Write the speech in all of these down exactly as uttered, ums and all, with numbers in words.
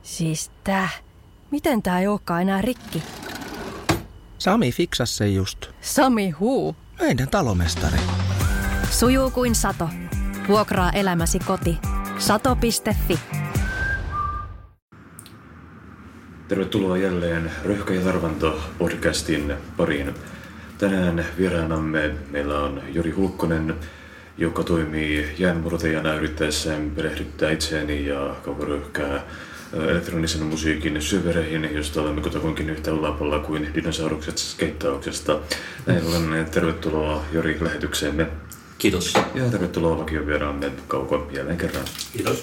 Siis tää. Miten tää ei olekaan enää rikki? Sami fiksas se just. Sami huu? Meidän talomestari. Sujuu kuin sato. Vuokraa elämäsi koti. sato piste fi. Tervetuloa jälleen Röyhkä ja Tarvanto podcastin pariin. Tänään vieraanamme meillä on Jori Hulkkonen, joka toimii jäänmurtajana yrittäessään perehdyttää itseäni ja kaukoröyhkää elektronisen musiikin syövereihin, josta olemme kutakuinkin yhtä ulapalla kuin dinosaurukset skeittauksesta. Näin ollen tervetuloa Jori lähetykseemme. Kiitos. Ja tervetuloa vakiovieraamme Kauko jälleen kerran. Kiitos.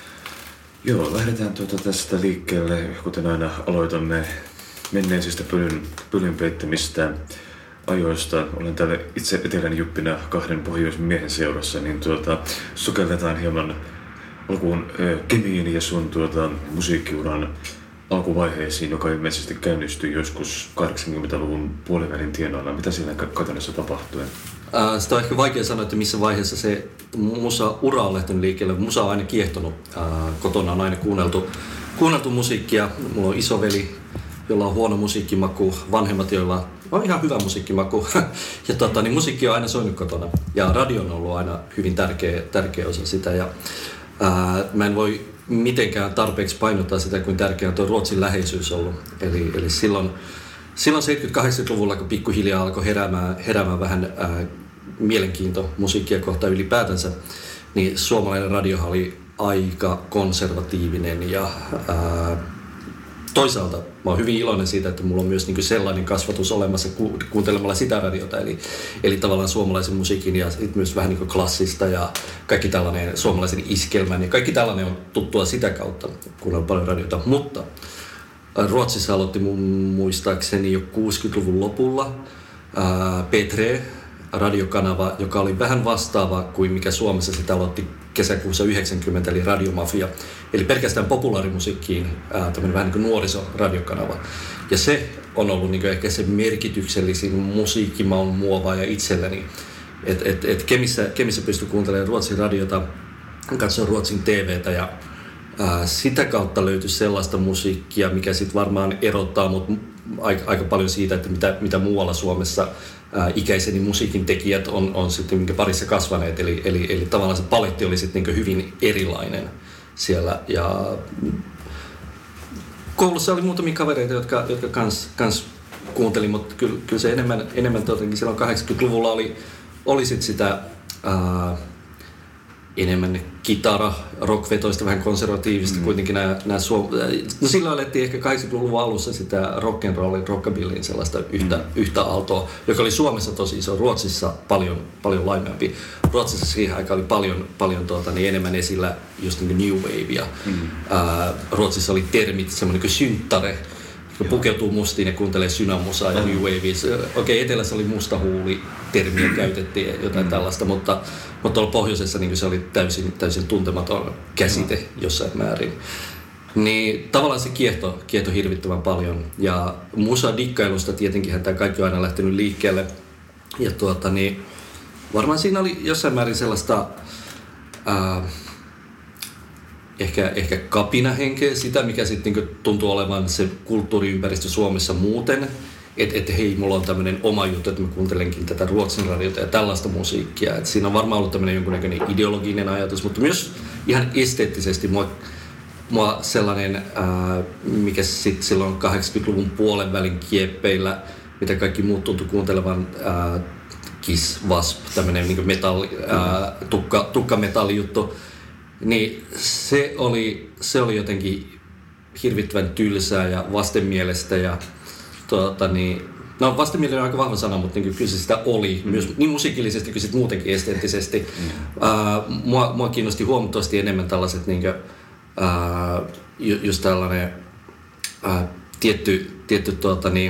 Joo, lähdetään tuota tästä liikkeelle, kuten aina aloitamme menneisistä pölyn, pölyn peittämistä ajoista. Olen täällä itse etelän juppina kahden pohjoisen miehen seurassa, niin tuota, sukelletaan hieman alkuun äh, Kemiin ja sun tuota, musiikkiuran alkuvaiheisiin, joka ilmeisesti käynnistyi joskus kahdeksankymmentäluvun puolivälin tienoilla. Mitä siinä käytännössä tapahtui? Äh, sitä on ehkä vaikea sanoa, että missä vaiheessa se musa-ura on lähtenyt liikkeelle. Musa on aina kiehtonut. Äh, kotona on aina kuunneltu, kuunneltu musiikkia. Mulla on isoveli, jolla on huono musiikkimaku, vanhemmat, joilla on ihan hyvä musiikkimaku. ja tota, niin musiikki on aina soinut kotona. Ja radio on ollut aina hyvin tärkeä, tärkeä osa sitä. Ja, ää, mä en voi mitenkään tarpeeksi painottaa sitä, kuin tärkeää on tuo Ruotsin läheisyys ollut. Eli, eli silloin, silloin seitsemänkymmentä-kahdeksankymmentäluvulla, kun pikkuhiljaa alkoi heräämään, heräämään vähän ää, mielenkiinto musiikkia kohtaan ylipäätänsä, niin suomalainen radiohan oli aika konservatiivinen ja ää, toisaalta mä oon hyvin iloinen siitä, että mulla on myös niin kuin sellainen kasvatus olemassa ku, kuuntelemalla sitä radiota, eli, eli tavallaan suomalaisen musiikin ja myös vähän niin kuin klassista ja kaikki tällainen suomalaisen iskelmän ja kaikki tällainen on tuttua sitä kautta, kun on paljon radiota. Mutta Ruotsissa aloitti mun muistaakseni jo kuusikymmentäluvun lopulla ää, P tre radiokanava, joka oli vähän vastaava kuin mikä Suomessa sitä aloitti kesäkuussa yhdeksänkymmentä, eli Radiomafia. Eli pelkästään populaarimusiikkiin ää, tämmöinen vähän niin kuin nuorisoradiokanava. Ja se on ollut niin kuin ehkä se merkityksellisin musiikkimaun muovaaja itselleni. Että et, et Kemissä, Kemissä pystyi kuuntelemaan Ruotsin radiota, katsoa Ruotsin T V:tä ja ää, sitä kautta löytyi sellaista musiikkia, mikä sitten varmaan erottaa mut aika, aika paljon siitä, että mitä, mitä muualla Suomessa ää, ikäiseni musiikin tekijät on, on sitten minkä parissa kasvaneet. Eli, eli, eli tavallaan se paletti oli sitten niin hyvin erilainen siellä. Ja koulussa oli muutamia kavereita, jotka, jotka kans, kans kuunteli, mutta kyllä, kyllä se enemmän, enemmän totenkin silloin kahdeksankymmentäluvulla oli, oli sit sitä ää, enemmän kitara, rockvetoista, vähän konservatiivista, mm. kuitenkin nämä, nämä suom... No silloin alettiin ehkä kahdeksankymmentäluvun alussa sitä rock'n'rollin, rockabillyin sellaista yhtä, mm. yhtä aaltoa, joka oli Suomessa tosi iso, Ruotsissa paljon, paljon laimeampi. Ruotsissa siihen aikaan oli paljon, paljon tuota, niin enemmän esillä just niin kuin new wavea. Mm. Ää, Ruotsissa oli termit, semmoinen kuin synttare, joka pukeutuu mustiin ja kuuntelee synämusaa ja new wavea. Okei, okay, etelässä oli musta huuli, termiä käytettiin jotain mm. tällaista, mutta, mutta tuolla pohjoisessa niin se oli täysin, täysin tuntematon käsite mm. jossain määrin. Niin tavallaan se kiehto, kiehto hirvittävän paljon. Ja musa-dikkailusta tietenkin tämä kaikki on aina lähtenyt liikkeelle. Ja tuota, niin, varmaan siinä oli jossain määrin sellaista ää, Ehkä, ehkä kapinahenkeä, sitä mikä sitten niinku tuntuu olevan se kulttuuriympäristö Suomessa muuten. Että et, hei, mulla on tämmöinen oma juttu, että mä kuuntelenkin tätä Ruotsin radiota ja tällaista musiikkia. Et siinä on varmaan ollut tämmöinen jonkunnäköinen ideologinen ajatus, mutta myös ihan esteettisesti mua, mua sellainen, ää, mikä sitten silloin kahdeksankymmentäluvun puolen välin kieppeillä, mitä kaikki muut tuntui kuuntelevan, ää, Kiss, Wasp, tämmöinen niinku metalli, ää, tukka, tukkametallijuttu. Niin se oli, se oli jotenkin hirvittävän tylsää ja vastenmielestä ja tuota niin, no vastenmielinen on aika vahva sana, mutta niin kyllä se sitä oli, myös niin musiikillisesti kuin sitten muutenkin esteettisesti. Mm. Uh, mua, mua kiinnosti huomattavasti enemmän tällaiset niin kuin, uh, just tällainen uh, tietty, tietty tuota niin,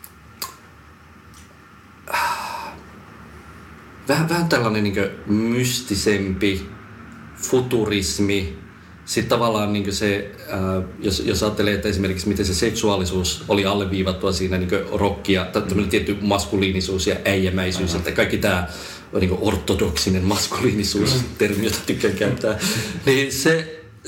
uh, vähän, vähän tällainen niin kuin mystisempi futurismi, sitten tavallaan niin se, ää, jos, jos ajattelee, että esimerkiksi miten se seksuaalisuus oli alleviivattua siinä niin rockia, tämmöinen mm. tietty maskuliinisuus ja äijämäisyys, että kaikki tämä niin ortodoksinen maskuliinisuus, termi, jota tykkään käyttää, niin se,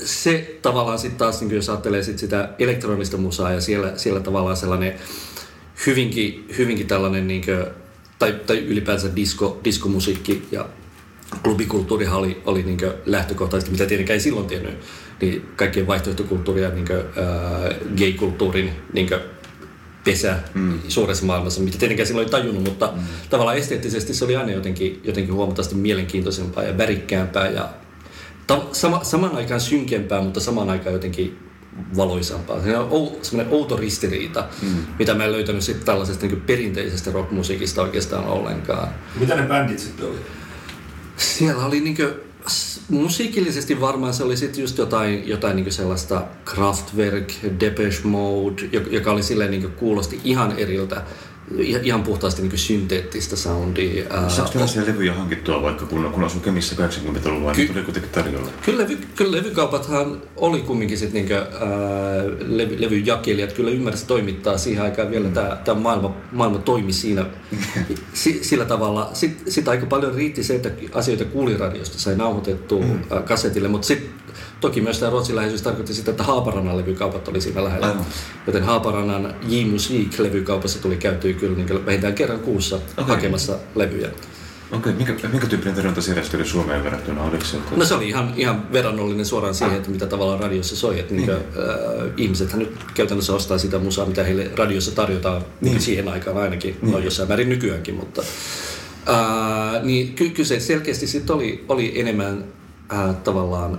se tavallaan sitten taas, niin jos ajattelee sit sitä elektronista musaa ja siellä, siellä tavallaan sellainen hyvinkin, hyvinkin tällainen, niin kuin, tai, tai ylipäänsä disco, diskomusiikki ja klubikulttuurihan oli, oli niin lähtökohtaisesti, mitä tietenkään ei silloin tiennyt, niin kaikkien vaihtoehtokulttuuria, niin kuin, ää, gay-kulttuurin niin kuin, pesä mm. suuressa maailmassa, mitä tietenkään silloin ei tajunnut, mutta mm. tavallaan esteettisesti se oli aina jotenkin, jotenkin huomattavasti mielenkiintoisempaa ja värikkäämpää ja ta- sama, saman aikaan synkempää, mutta samaan aikaan jotenkin valoisampaa. Se on semmoinen outo ristiriita, mm. mitä mä en löytänyt sitten tällaisesta niin perinteisestä rockmusiikista oikeastaan ollenkaan. Mitä ne bändit sitten oli? Siellä oli niin kuin, musiikillisesti varmaan se oli sitten just jotain, jotain niin kuin sellaista Kraftwerk, Depeche Mode, joka oli silleen niin kuin kuulosti ihan eriltä, ihan puhtaasti niin kuin synteettistä soundia. Saanko tällaisia levyjä hankittua vaikka kun, kun asui Kemissä kahdeksankymmentäluvulla, niin tuli kuitenkin tarjolla? Kyllä, levy, kyllä levykaupathan oli kumminkin sit niin kuin, ää, levy, levyjakelijat kyllä ymmärsi toimittaa siihen aikaan vielä. Mm. Tämä maailma, maailma toimi siinä si, sillä tavalla. Sitten sit aika paljon riitti se, että asioita kuuliradiosta sai nauhoitettua mm. ää, kasetille, mutta sitten toki myös tämä Ruotsin läheisyys tarkoitti sitä, että Haaparannan levykaupat oli siinä lähellä. Aivan. Joten Haaparannan J-Musiik-levykaupassa tuli käytyä kyllä niin vähintään kerran kuussa okay. hakemassa levyjä. Okei, okay. minkä, minkä tyyppinen tarjonta siellä oli Suomeen verrattuna? Oliko se, että... No se oli ihan, ihan verrannollinen suoraan siihen, että mitä tavallaan radiossa soi. Että niin. Niin kuin, äh, ihmisethän nyt käytännössä ostaa sitä musaa, mitä heille radiossa tarjotaan niin. siihen aikaan ainakin. Niin. No jossain määrin nykyäänkin, mutta... Äh, niin ky- kyllä se selkeästi sitten oli, oli enemmän äh, tavallaan...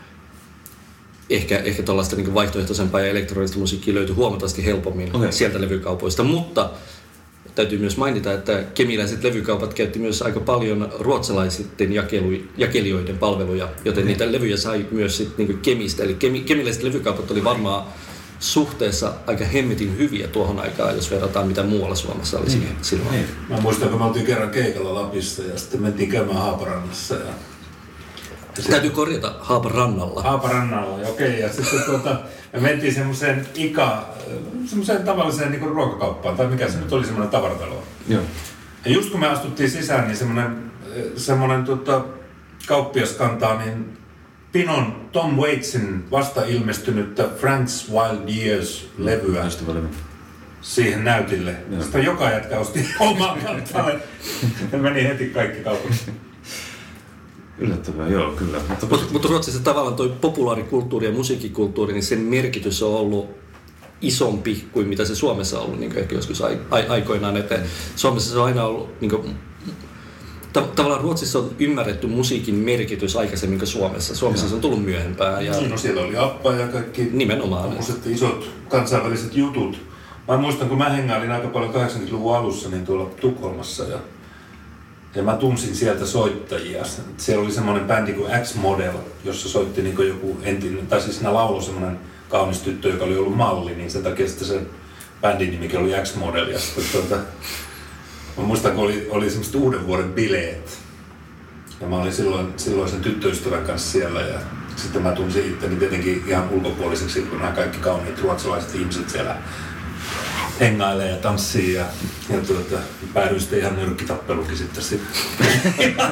Ehkä, ehkä tuollaista niin vaihtoehtoisempaa ja elektronista musiikkia löytyi huomattavasti helpommin okay. sieltä levykaupoista, mutta täytyy myös mainita, että kemiläiset levykaupat käytti myös aika paljon ruotsalaisten jakelu, jakelijoiden palveluja, joten okay. niitä levyjä sai myös sit niin Kemistä. Eli kemi, kemiläiset levykaupat oli varmaan suhteessa aika hemmetin hyviä tuohon aikaan, jos verrataan mitä muualla Suomessa oli mm. silloin. Niin. Mä muistan, kun me oltiin kerran keikalla Lapissa ja sitten mentiin käymään Haaparannassa ja Se... Täytyy korjata Haaparannalla. Haaparannalla, okei. Okay. Ja sitten tuota, me mentiin semmoiseen ika, semmoiseen tavalliseen niin kuin ruokakauppaan, tai mikä se nyt oli, semmoinen tavaratalo. Joo. Ja just kun me astuttiin sisään, niin semmoinen, semmoinen tuota, kauppias kantaa niin Pinon Tom Waitsin vasta ilmestynyttä Frank's Wild Years-levyä siihen näytille. Joo. Sitä joka jätkä osti omaan kantaan. Meni heti kaikki kaupaksi. Yllättävää, joo, kyllä. Mutta mut, mut Ruotsissa tavallaan toi populaarikulttuuri ja musiikkikulttuuri, niin sen merkitys on ollut isompi kuin mitä se Suomessa on ollut niin ehkä joskus ai, ai, aikoinaan. Että Suomessa se on aina ollut, niin kuin, ta, tavallaan Ruotsissa on ymmärretty musiikin merkitys aikaisemmin kuin Suomessa. Suomessa ja. se on tullut myöhempään. Ja... No siellä oli Appa ja kaikki nimenomaan isot kansainväliset jutut. Mä muistan, kun mä hengailin aika paljon kahdeksankymmentäluvun alussa niin tuolla Tukholmassa ja Ja mä tunsin sieltä soittajia. Siellä oli semmoinen bändi kuin X-Model, jossa soitti niin kuin joku entinen, tai siis siinä lauloi semmoinen kaunis tyttö, joka oli ollut malli, niin sen takia sitten se bändin nimikin oli X-Model. Ja sitten tuota, mä muistan, kun oli, oli semmoiset uuden vuoden bileet. Ja mä olin silloin, silloin sen tyttöystävän kanssa siellä ja sitten mä tunsin itteni tietenkin ihan ulkopuoliseksi, kun nämä kaikki kauniit ruotsalaiset ihmiset siellä hengailee ja tanssii ja, ja tuota, päädyin sitten ihan nyrkkitappelukin sitten sitten.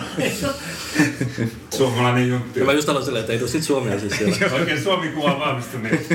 Suomalainen juntti. Mä just aloin silleen, että ei tule sit Suomea siis siellä. Oikein Suomi-kuva vahvistui niin.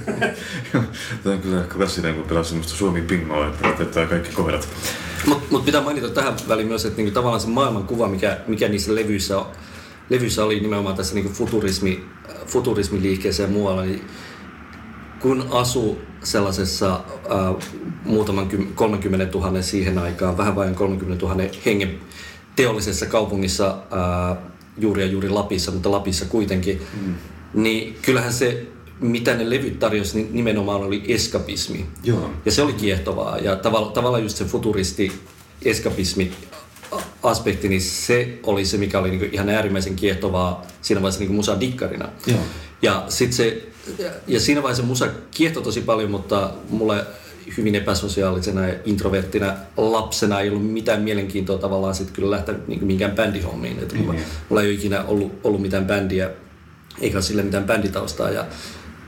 Tämä on kyllä klassinen, kun pelaa semmoista Suomi-pingoa, että otetaan kaikki kohdat. Mutta mut pitää mainita tähän väliin myös, että niinku tavallaan se maailmankuva, mikä, mikä niissä levyissä, on, levyissä oli nimenomaan tässä niinku futurismi, futurismiliikkeessä ja muualla, niin kun asuu sellaisessa äh, muutaman kolmekymmentätuhatta siihen aikaan, vähän vain kolmekymmentätuhatta hengen teollisessa kaupungissa äh, juuri ja juuri Lapissa, mutta Lapissa kuitenkin, mm. niin kyllähän se, mitä ne levyt tarjosi, niin nimenomaan oli eskapismi. Joo. Ja se oli kiehtovaa. Ja tavalla, tavallaan just se futuristi eskapismi aspekti, niin se oli se, mikä oli niinku ihan äärimmäisen kiehtovaa siinä vaiheessa niinku musadikkarina. Joo. Ja sit se Ja siinä vaiheessa musa kiehtoi tosi paljon, mutta mulle hyvin epäsosiaalisena ja introverttina lapsena ei ollut mitään mielenkiintoa tavallaan sitten kyllä lähteä niin minkään bändihommiin. Mm-hmm. Mulla, mulla ei ole ikinä ollut, ollut mitään bändiä, eikä ole sille mitään bänditaustaa. Ja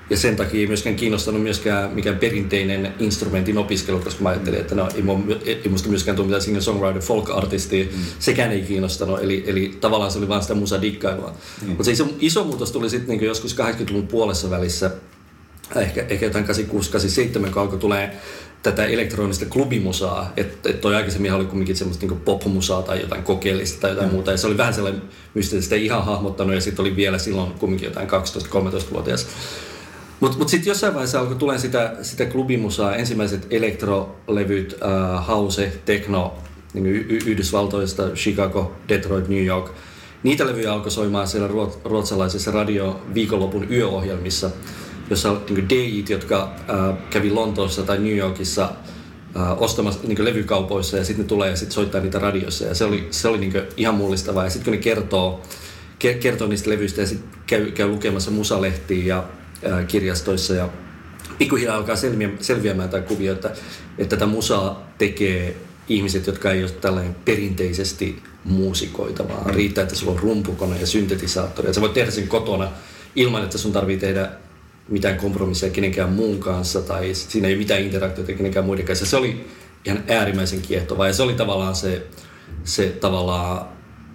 ja sen takia ei myöskään kiinnostanut myöskään mikään perinteinen instrumentin opiskelu, koska mä ajattelin, että no, ei, ei musta myöskään tule mitään singer-songwriter folk-artistia, mm. sekään ei kiinnostanut, eli, eli tavallaan se oli vaan sitä musadikkailua. Mm. Mutta se iso, iso muutos tuli sitten niin joskus kahdeksankymmentäluvun puolessa välissä, ehkä, ehkä jotain kahdeksankymmentäkuusi kahdeksankymmentäseitsemän, kun alkoi tulee tätä elektronista klubimusaa, että et toi aikaisemmin oli kumminkin semmoista niinku popmusaa tai jotain kokeellista tai jotain mm. muuta, ja se oli vähän sellainen mystinen, sitä ei ihan hahmottanut, ja sitten oli vielä silloin kumminkin jotain kaksitoista-kolmetoista-vuotias. Mutta mut sitten jossain vaiheessa alkoi tulee sitä, sitä klubimusaa, ensimmäiset elektrolevyt, äh, house, techno, niin y- Yhdysvaltoista, Chicago, Detroit, New York. Niitä levyjä alkoi soimaan siellä ruot- ruotsalaisessa radio viikonlopun yöohjelmissa, jossa niin D J:t, jotka äh, kävi Lontoossa tai New Yorkissa äh, ostamassa niin levykaupoissa, ja sitten ne tulee ja sitten soittaa niitä radiossa. Ja se oli, se oli niin ihan mullistavaa. Ja sitten kun ne kertoo, ke- kertoo niistä levyistä ja sitten käy, käy lukemassa musalehtiä ja äh, kirjastoissa, ja pikkuhiljaa alkaa selviä, selviämään tämä kuvio, että, että tätä musaa tekee ihmiset, jotka ei ole tällainen perinteisesti muusikoita, vaan riittää, että sulla on rumpukone ja syntetisaattori. Ja sä voit tehdä sen kotona ilman, että sun tarvii tehdä mitään kompromisseja kenenkään muun kanssa, tai siinä ei ole mitään interaktiota kenenkään muiden kanssa. Se oli ihan äärimmäisen kiehtovaa, ja se oli tavallaan se, se tavallaan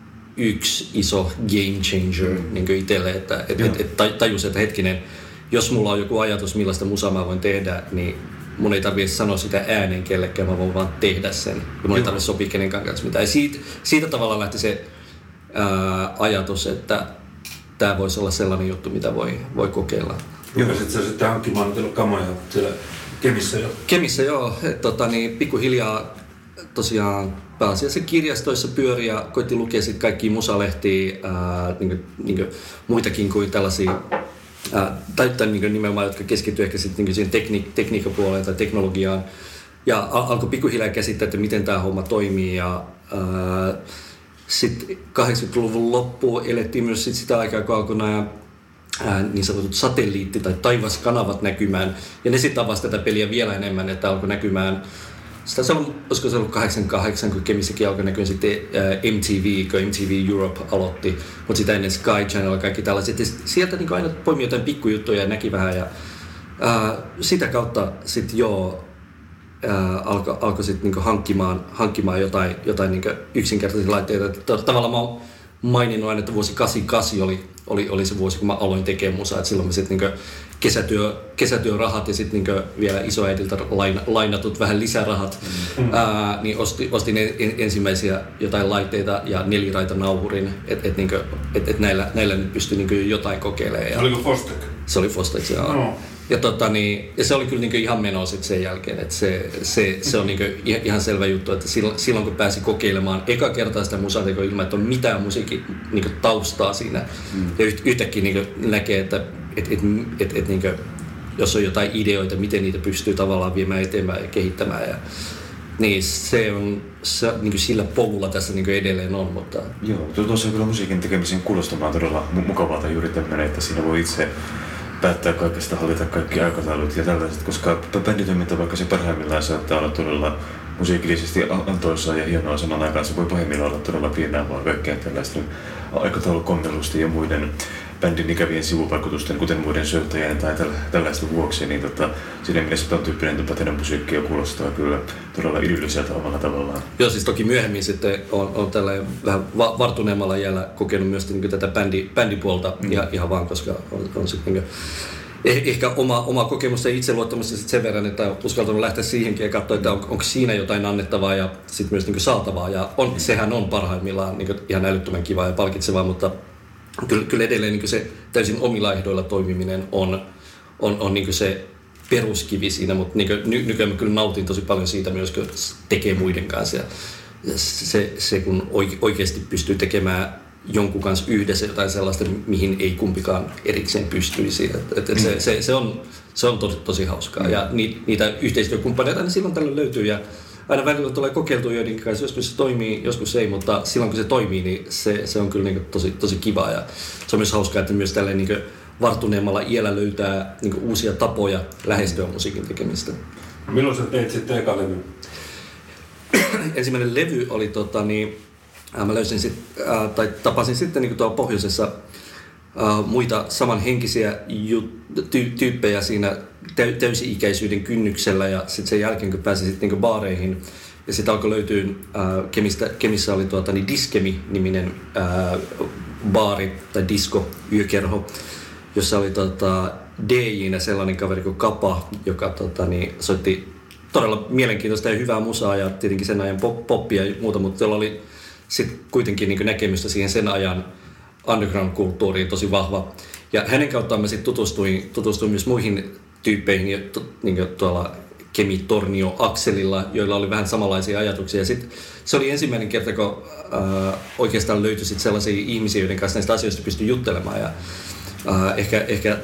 yksi iso game changer mm. niin kuin itselle, että et, et, et tajus, että hetkinen, jos mulla on joku ajatus, millaista musaa mä voin tehdä, niin mun ei tarvitse sanoa sitä ääneen kellekään, mä voin vaan tehdä sen. Ja mun ei tarvitse sopia kenenkään kanssa mitään. Ja siitä, siitä tavallaan lähti se ää, ajatus, että tää voisi olla sellainen juttu, mitä voi, voi kokeilla. Joo, sit sä sitten hankkimaan teillä kamoja siellä Kemissä jo? Kemissä joo. Et, tota, niin, pikkuhiljaa tosiaan pääasiassa kirjastoissa pyöri ja koitti lukea sit kaikkia musalehtiä, ää, niin, niin, muitakin kuin tällaisia, ää, tai, tai niin, nimenomaan, jotka keskittyy ehkä sit, niin, siihen tekni, tekniikkapuoleen tai teknologiaan. Ja al- alkoi pikkuhiljaa käsittää, että miten tämä homma toimii. Ja, ää, sitten kahdeksankymmentäluvun loppuun elettiin myös sit sitä aikaa, kun alkoi nämä Ää, niin sanotut satelliitti- tai taivaskanavat näkymään. Ja ne sitten avasi tätä peliä vielä enemmän, että alkoi näkymään. Sitä se on, olisiko se ollut kahdeksankymmentäkahdeksan, kun Kemissäkin alkoi näkyä sitten ää, M T V, kun M T V Europe aloitti. Mutta sitä ennen Sky Channel ja kaikki tällaiset. Ja sieltä niin aina poimi jotain pikkujuttuja ja näki vähän. Ja, ää, sitä kautta sitten joo, alkoi alko sitten niin hankkimaan, hankkimaan jotain, jotain niin yksinkertaisia laitteita. Tavallaan mä oon maininnut aina, että vuosi kahdeksankymmentäkahdeksan oli Oli, oli se vuosi, kun mä aloin tekemään musaa, että silloin mä sitten niinku kesätyö, kesätyörahat ja sitten niinku vielä isoäidiltä lain, lainatut vähän lisärahat, mm. ää, niin osti, ostin en, ensimmäisiä jotain laitteita ja neliraitanauhurin, että et, niinku, et, et näillä, näillä nyt pystyi niinku jotain kokeilemaan. Ja oliko Fostec? Se oli Fostec, joo. No. Ja, tota, niin, ja se oli kyllä niinku ihan menoa sit sen jälkeen, että se, se, se on niinku ihan selvä juttu, että silloin, silloin kun pääsi kokeilemaan eka kertaa sitä musatekoa ilman, että on mitään musiikin niinku taustaa siinä, mm. ja yht, yhtäkkiä niinku näkee, että et, et, et, et, niinku, jos on jotain ideoita, miten niitä pystyy tavallaan viemään eteenpäin ja kehittämään. Ja, niin se on se, niinku sillä polulla tässä niinku edelleen on, mutta... Joo, tuossa on kyllä musiikin tekemisen kuulostamaan todella mukavalta juuri tämmöinen, että siinä voi itse päättää kaikesta, hallita kaikki aikataulut ja tällaiset, koska bänditoiminta, vaikka se parhaimmillaan saattaa olla todella musiikillisesti antoisaa ja hienoa saman aikaan, se voi pahimmillaan olla todella pienää vaan kaikkea tällaista aikataulukontelusta ja muiden bändin ikävien sivuvaikutusten, kuten muiden syöttäjien tai tällaisten vuoksi, niin tota, siinä mielessä ton tyyppinen tapa tehdä musiikkia kuulostaa kyllä todella idylliseltä omalla tavallaan. Joo, siis toki myöhemmin sitten on, on tällainen vähän va- vartuneemmalla iällä kokenut myös niin tätä bändi, bändipuolta mm. ihan, ihan vaan, koska on, on sitten niin eh, ehkä oma, oma kokemus ja itseluottamus sen verran, että on uskaltanut lähteä siihenkin ja katsoa, että on, onko siinä jotain annettavaa ja sitten myös niin saatavaa. Ja on, mm. sehän on parhaimmillaan niin ihan älyttömän kivaa ja palkitsevaa, mutta Kyllä, kyllä edelleen niin se täysin omilla ehdoilla toimiminen on, on, on niin se peruskivi siinä, mutta niin ny, nykyään mä kyllä nautin tosi paljon siitä myös, kun tekee muiden kanssa. Ja se, se, kun oikeasti pystyy tekemään jonkun kanssa yhdessä jotain sellaista, mihin ei kumpikaan erikseen pystyisi. Et, et, et se, se, se on, se on tosi, tosi hauskaa. Ja niitä yhteistyökumppaneita aina silloin tällöin löytyy. Ja aina välillä tulee kokeiltua joidenkin kanssa, joskus se toimii, joskus ei, mutta silloin kun se toimii, niin se, se on kyllä niin tosi, tosi kiva. Ja se on myös hauskaa, että myös tälleen niin varttuneemmalla iällä löytää niin uusia tapoja lähestyä musiikin tekemistä. Milloin sä teit sitten eka levy? Ensimmäinen levy oli, tota, niin, mä löysin sit, äh, tai tapasin sitten niin tuolla pohjoisessa uh, muita samanhenkisiä ju- ty- tyyppejä siinä täy- täysi-ikäisyyden kynnyksellä ja sitten sen jälkeen kun pääsin sitten niinku baareihin ja sitten alkoi löytyä, uh, Kemistä, Kemissä oli tuota, niin Diskemi-niminen uh, baari tai disco, yökerho, jossa oli tota, D J:nä sellainen kaveri kuin Kapa, joka tota, niin, soitti todella mielenkiintoista ja hyvää musaa ja tietenkin sen ajan pop- poppia ja muuta, mutta jolla oli sitten kuitenkin niin näkemystä siihen sen ajan underground-kulttuuriin tosi vahva. Ja hänen kauttaan mä sitten tutustuin, tutustuin myös muihin tyyppeihin niin tuolla Kemi-Tornio-akselilla, joilla oli vähän samanlaisia ajatuksia. Sitten se oli ensimmäinen kerta, kun äh, oikeastaan löytyi sit sellaisia ihmisiä, joiden kanssa näistä asioista pystyi juttelemaan. Ja, äh, ehkä ehkä,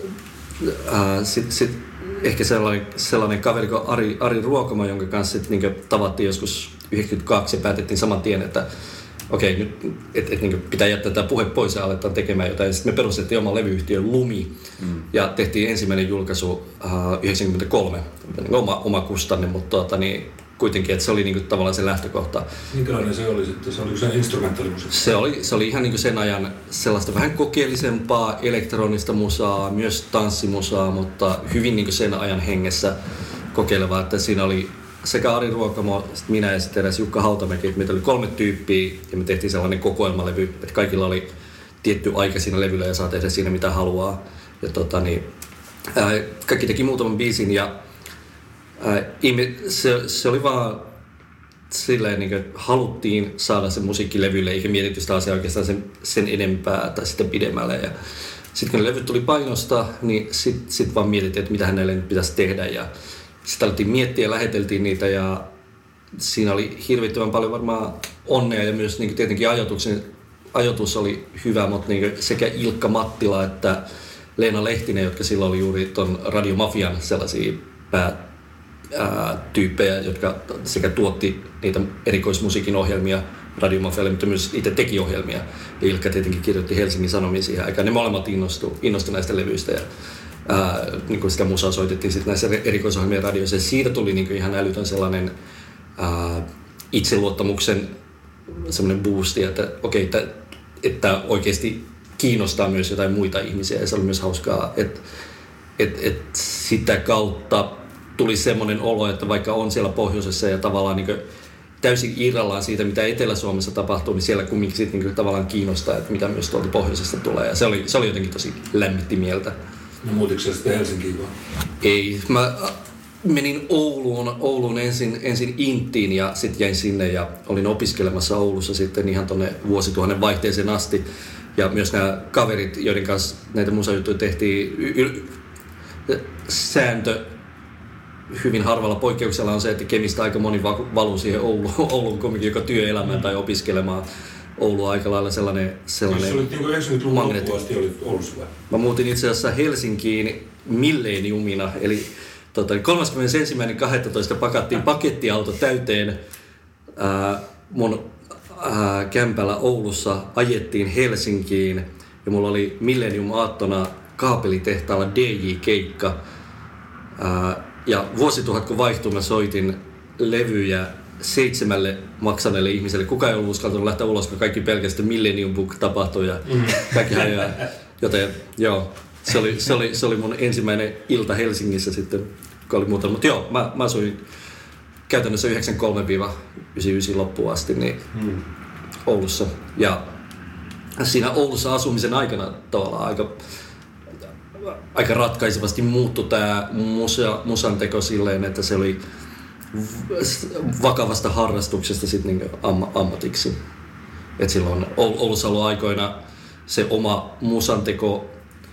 äh, sit, sit, ehkä sellainen, sellainen kaveri kuin Ari, Ari Ruokoma, jonka kanssa sit, niin tavattiin joskus yhdeksänkymmentäkaksi ja päätettiin saman tien, että okei, okay, nyt et, et, niin pitää jättää tämä puhe pois ja aletaan tekemään jotain. Sitten me perustettiin oma levyyhtiö Lumi mm. ja tehtiin ensimmäinen julkaisu uh, yhdeksänkymmentäkolme, niin oma, oma kustanne, mutta tuota, niin, kuitenkin, että se oli niin kuin, tavallaan se lähtökohta. Minkälainen se oli sitten? Se oli se instrumentaalimusiikki? Se oli, se oli ihan niin kuin sen ajan sellaista vähän kokeellisempaa elektronista musaa, myös tanssimusaa, mutta hyvin niin kuin sen ajan hengessä kokeilevaa, että siinä oli sekä Ari Ruokamo, minä ja sitten edes Jukka Hautamäki, että meitä oli kolme tyyppiä ja me tehtiin sellainen kokoelmalevy, että kaikilla oli tietty aika siinä levyllä ja saa tehdä siinä mitä haluaa. Ja tota, niin, ää, kaikki teki muutaman biisin ja ää, se, se oli vaan silleen, niin kuin, että haluttiin saada se musiikki levylle eikä mietitty sitä asiaa oikeastaan sen, sen enempää tai sitä pidemmälle. Ja sitten kun ne levyt tuli painosta, niin sitten sit vaan mietittiin, että mitä näille nyt pitäisi tehdä. Ja sitten alettiin miettiä ja läheteltiin niitä ja siinä oli hirvittävän paljon varmaan onnea ja myös niin tietenkin ajatuksen, ajatus oli hyvä, mutta niin sekä Ilkka Mattila että Leena Lehtinen, jotka silloin oli juuri ton Radio Mafian sellaisia päätyyppejä, jotka sekä tuotti niitä erikoismusiikin ohjelmia Radio Mafialle, mutta myös itse teki ohjelmia. Ja Ilkka tietenkin kirjoitti Helsingin Sanomiin siihen aikaan. Ne molemmat innostu, innostu näistä levyistä ja Ää, niin kuin sitä musaa soitettiin sitten näissä erikoisohjelmien radioissa ja siitä tuli niin kuin ihan älytön sellainen ää, itseluottamuksen semmoinen boosti, että okei, että, että oikeasti kiinnostaa myös jotain muita ihmisiä ja se oli myös hauskaa, että et, et sitä kautta tuli semmoinen olo, että vaikka on siellä pohjoisessa ja tavallaan niin kuin täysin irrallaan siitä, mitä Etelä-Suomessa tapahtuu, niin siellä kumminkin sitten niin kuin tavallaan kiinnostaa, että mitä myös tuolta pohjoisesta tulee ja se oli, se oli jotenkin tosi lämmitti mieltä. No muutitko sä sitten Helsinkiin vaan? Ei. Mä menin Ouluun, Ouluun ensin, ensin Inttiin ja sitten jäin sinne ja olin opiskelemassa Oulussa sitten ihan tonne vuosituhannen vaihteeseen asti. Ja myös nämä kaverit, joiden kanssa näitä musajuttuja tehtiin, y- y- sääntö hyvin harvalla poikkeuksella on se, että Kemistä aika moni valuu siihen Ouluun, Ouluun kumminkin joko työelämään tai opiskelemaan. Oulu on aika lailla sellainen, sellainen magneetti. Jos olit niin yhdeksänkymmentäluvun loppuun asti olit Oulussa vai? Mä muutin itse asiassa Helsinkiin milleniumina, eli tota, kolmaskymmenesensimmäinen kahdestoista pakattiin pakettiauto täyteen. Ää, mun ää, kämpällä Oulussa ajettiin Helsinkiin ja mulla oli millennium-aattona kaapelitehtaalla D J-keikka. Ää, ja vuosituhat kun vaihtui, mä soitin levyjä seitsemälle maksaneelle ihmiselle. Kukaan ei ollut uskaltanut lähteä ulos, kun kaikki pelkästään Millennium Book tapahtui ja kaikki hajoaa. Joten joo, se oli, se, oli, se oli mun ensimmäinen ilta Helsingissä sitten, kun oli muuta. Mutta joo, mä, mä asuin käytännössä yhdeksänkymmentäkolme yhdeksänkymmentäyhdeksän loppuun asti niin hmm. Oulussa. Ja siinä Oulussa asumisen aikana tavallaan aika, aika ratkaisevasti muuttui tää musa, musan teko silleen, että se oli vakavasta harrastuksesta sit niin amma, ammatiksi. Et silloin Oulussa ollut aikoina se oma musanteko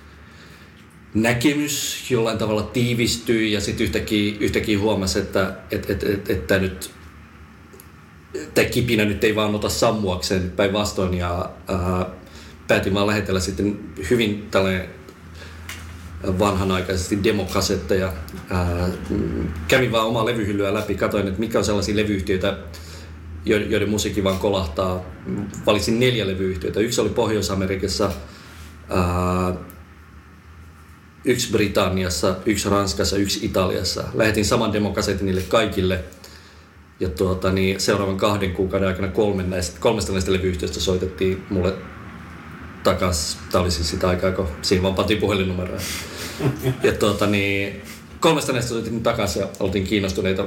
näkemys jollain tavalla tiivistyi ja sitten yhtäkkiä, yhtäkkiä huomasi, että et, et, et, et tämä nyt tämä kipinä nyt ei vaan ota sammuakseen päinvastoin ja ää, päätin vaan lähetellä sitten hyvin tällainen vanhanaikaisesti demokasetteja. Ää, kävin vaan omaa levyhyllyä läpi, katsoin, että mitkä on sellaisia levyyhtiöitä, joiden musiikki vaan kolahtaa. Valitsin neljä levyyhtiötä. Yksi oli Pohjois-Amerikassa, ää, yksi Britanniassa, yksi Ranskassa, yksi Italiassa. Lähetin saman demokasetin niille kaikille. Ja tuota, niin seuraavan kahden kuukauden aikana kolme näistä, kolmesta näistä levyyhtiöistä soitettiin mulle takas. Tää oli siis sitä aikaa, kun siinä vaan pantiin puhelinnumeroja. Ja tuota niin, kolmesta näistä soitin takaisin ja oltiin kiinnostuneita.